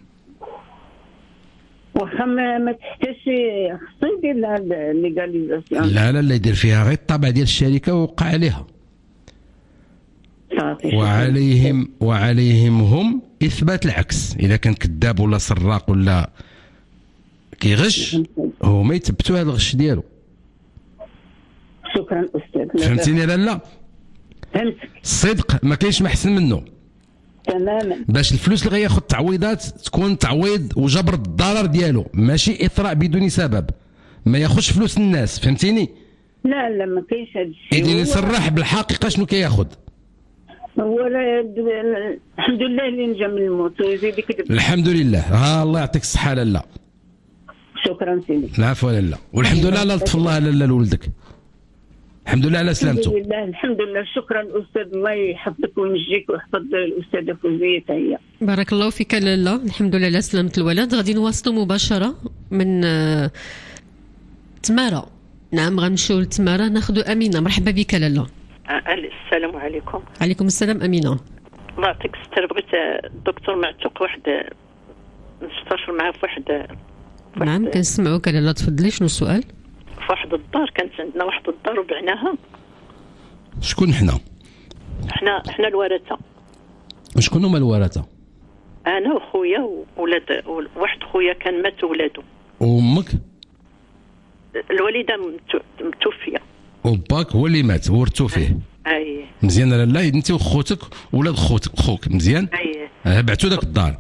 واخا ما تحتاجش خصو يدير لها الليغاليزاسيون. لا لا لا يدير فيها غير الطابع ديال الشركه ويوقع عليها. وعليهم وعليهم هم اثبات العكس، اذا كان كذاب ولا سراق ولا كيغش هما يثبتوا هذا الغش ديالو. شكرا استاذ. فهمتيني لا لا؟ فهمتك. الصدق ما كاينش محسن منه. تماما. باش الفلوس اللي غياخذ تعويضات تكون تعويض وجبر الضرر ديالو، ماشي اثراء بدون سبب. ما ياخذش فلوس الناس، فهمتيني؟ لا لا ما كاينش هذا الشيء. اللي يصرح بالحقيقه شنو كياخذ. هو الحمد لله اللي نجا من الموت ويزيد يكذب. الحمد لله، ها الله يعطيك الصحه لالا. شكرا سيدي. العفو لالا، والحمد لله على لطف الله لالا لولدك. الحمد لله على سلامته. الحمد لله الحمد لله. شكرا استاذ، الله يحفظك وينجيك ويحفظ الاستاذه فوزيه هي. بارك الله فيك لالا، الحمد لله على سلامه الولد. غادي نواصلوا مباشره من تماره. نعم غنمشيو لتماره ناخذوا امينه. مرحبا بك لالا. السلام عليكم. عليكم السلام امينه. الله يعطيك الستر. بغيت الدكتور معتوق واحد نستشر معاه في واحد. نعم كنسمعوك لالا، تفضلي. شنو السؤال؟ في واحد الدار، كانت عندنا واحد الدار وبعناها. شكون حنا؟ حنا حنا الورثه. شكون هما الورثه؟ انا وخويا وولاد واحد خويا كان مات ولادو. وامك؟ الوالده متوفيه. وباك هو اللي مات ورثتو فيه. اي مزيان لالا، انت وخوتك ولاد خوتك خوك مزيان. اي اه بعتو داك الدار.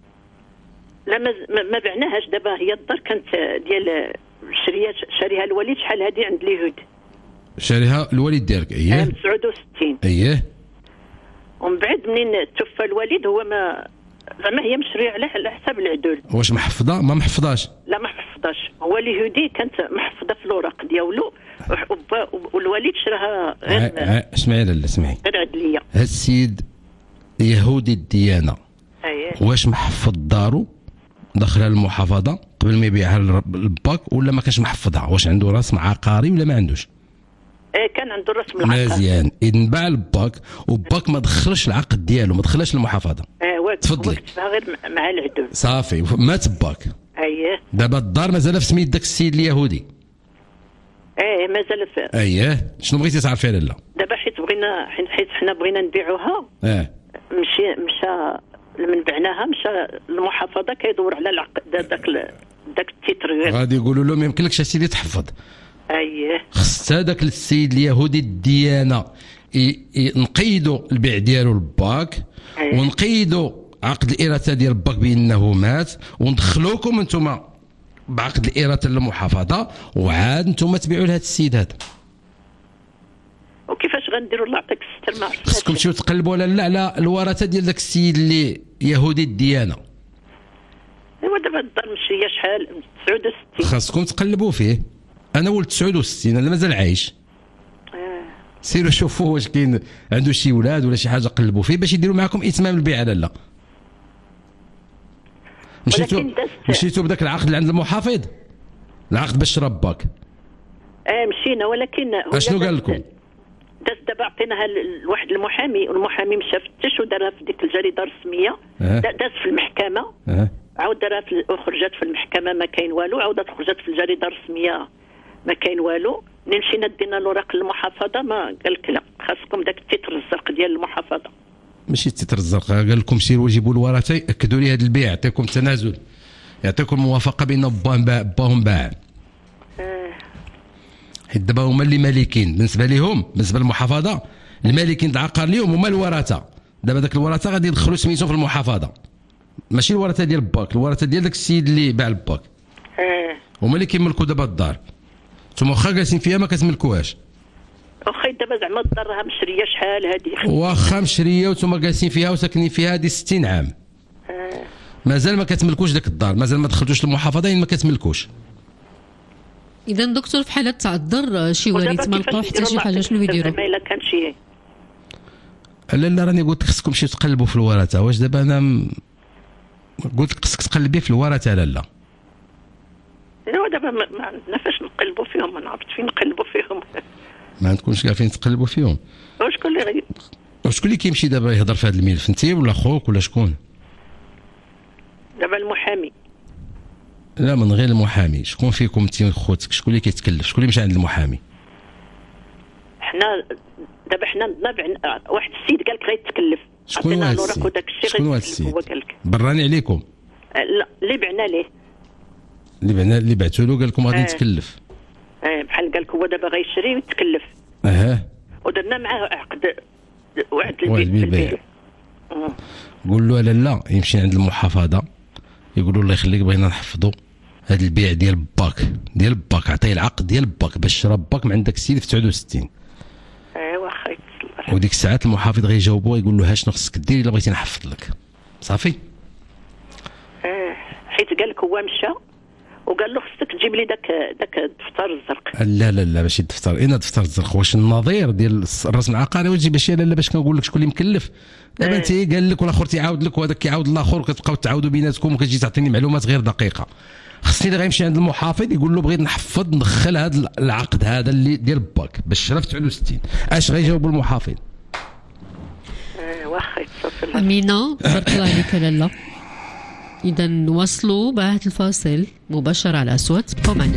لا ما ما بعناهاش دابا. هي الدار كانت ديال شريها شاريها الوالد شحال هذه عند اليهود. شاريها الوالد ديالك؟ اييه. عام تسعة وستين. اييه. ومن بعد منين توفى الوالد هو ما زعما هي مشريه على حساب العدول. واش محفظه؟ ما محفظاش. لا ما حفظاش. هو اليهودي كانت محفظه في الاوراق ديالو والوالد شراها غير. اسمعي لالا اسمعي. غير عدليه. هاد السيد يهودي الديانه. اييه. واش محفظ دارو دخلها للمحافظه قبل ما يبيعها للباك ولا ما كانش محفظها؟ واش عنده رسم عقاري ولا ما عندوش؟ ايه كان عنده الرسم العقاري. مزيان. اذا باع الباك وباك ما دخلش العقد ديالو، ما دخلش للمحافظه. ايوا تفضلي. كتبها غير مع العدول. صافي مات باك. اييه. دابا الدار مازال في سميت داك السيد اليهودي. ايه مازال في. اييه. شنو بغيتي تعرفي لالا؟ دابا حيت بغينا حيت حنا بغينا نبيعوها. اه. مشي مشى من بعناها مشى المحافظه كيدور على العقد داك داك التيتر. غادي يقولوا له ما يمكنلكش اسيدي تحفظ. اييه. خص هذاك السيد اليهودي الديانه نقيدوا البيع ديالو للباك. أيه. ونقيدوا عقد الإراثة ديال الباك بأنه مات، وندخلوكم انتم بعقد الإراثة للمحافظة، وعاد انتم تبيعوا لهذا السيد هذا. وكيفاش غنديروا الله يعطيك الستر؟ ما عرفتش. خصكم تمشيو تقلبوا لا لا على الورثة ديال داك السيد اللي يهودي الديانة. ايوا دابا الدار مشيه شحال؟ تسعة وستين. خاصكم تقلبوا فيه. انا ولد تسعة وستين، انا مازال عايش. آه. سيروا شوفوا واش كاين عنده شي ولاد ولا شي حاجه قلبوا فيه باش يديروا معكم اتمام البيع. لا لا مشيتوا مشيتوا بداك العقد اللي عند المحافظ، العقد باش شرا باك. اه مشينا، ولكن اشنو قال لكم؟ داز دابا عطيناها لواحد المحامي، والمحامي مشى فتش ودارها في ديك الجريده الرسميه. أه. داز في المحكمه. أه. عاود دارها في وخرجت في المحكمه ما كاين والو، عاودت خرجت في الجريده الرسميه ما كاين والو. ملي مشينا دينا الاوراق للمحافظه ما قال لك لا خاصكم داك التيتر الزرق ديال المحافظه. ماشي التيتر الزرق، قال لكم سيروا جيبوا الورثه ياكدوا لي هذا البيع، يعطيكم تنازل، يعطيكم موافقه بان باهم باع باهم باع. حيت دابا هما اللي مالكين بالنسبه لهم، بالنسبه للمحافظه المالكين العقار اليوم هما الورثه. دابا داك الورثه غادي يدخلوا سميتهم في المحافظه، ماشي الورثه ديال باك، الورثه ديال داك السيد اللي باع الباك. اه هما اللي كيملكوا دابا الدار. نتوما واخا جالسين فيها ما كتملكوهاش. واخا دابا زعما الدار راه مشريه شحال هذه. واخا مشريه وانتوما جالسين فيها وساكنين فيها هذه ستين عام. آه. مازال ما كتملكوش داك الدار، مازال ما دخلتوش للمحافظه يعني ما كتملكوش. اذا دكتور في حاله تعذر شي وريث ما لقاو حتى شي حاجه شنو يديروا؟ زعما الا كان شي لا لا راني قلت لك خصكم شي تقلبوا في الورثه. واش دابا انا م... قلت لك خصك تقلبي في الورثه. لا لا ايوا دابا ما عندنا فاش نقلبوا فيهم، ما نعرفش فين نقلبوا فيهم. ما عندكمش كاع فين تقلبوا فيهم. وشكون اللي غادي وشكون اللي كيمشي دابا يهضر في هذا الملف؟ انت ولا خوك ولا شكون؟ دابا المحامي. لا من غير المحامي، شكون فيكم انت وخوتك شكون اللي كيتكلف؟ شكون اللي مشى عند المحامي؟ حنا دابا حنا عندنا بعنا واحد السيد قال لك غيتكلف. شكون هو هذا السيد؟ شكون هو هذا السيد؟ هو قال لك براني عليكم. لا اللي بعنا ليه اللي بعنا اللي بعثوا له قال لكم غادي نتكلف. اه بحال قال لك هو دابا غيشري ويتكلف. اها ودرنا معاه عقد واحد البيع. البيع قول له لا لا يمشي عند المحافظه يقولوا الله يخليك بغينا نحفظوا هذا البيع ديال باك ديال باك، عطيه العقد ديال باك باش شرا باك من عندك السيد في تسعة وستين. ايوا خايت وديك الساعات المحافظ غيجاوبوا يقول له ها شنو خصك دير الا بغيتي نحفظ لك صافي. اه حيت قال لك هو مشى وقال له خصك تجيب لي داك داك الدفتر الزرق. لا لا لا ماشي الدفتر، اين الدفتر الزرق؟ واش النظير ديال الرسم العقاري وتجيب شي؟ لا لا باش كنقول لك شكون اللي مكلف. دابا انت قال لك والاخر تيعاود لك وهذاك كيعاود الاخر وكتبقاو تعاودوا بيناتكم وكتجي تعطيني معلومات غير دقيقه. خصني اللي غيمشي عند المحافظ يقول له بغيت نحفظ ندخل هذا العقد هذا اللي ديال باك باش شرا في تسعة وستين. اش غيجاوبوا المحافظ؟ اه واخا يتصل. امينه بارك الله عليك لاله. إذا نواصلوا بعد الفاصل مباشرة على أصوات بقوا معنا.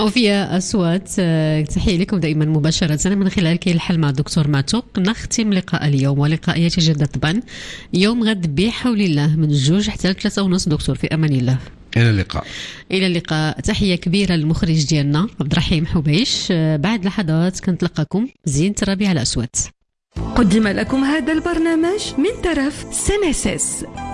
أوفياء أصوات، تحية لكم دائما مباشرة من خلال كي الحل مع الدكتور معتوق. نختم لقاء اليوم ولقاء يتجدد طبعا يوم غد بحول الله من الجوج حتى ثلاثة ونص. دكتور في أمان الله، إلى اللقاء. إلى اللقاء. تحية كبيرة للمخرج ديالنا عبد الرحيم حبيش. بعد لحظات كنتلقاكم زين ترابي على أصوات. قدم لكم هذا البرنامج من طرف سنسس.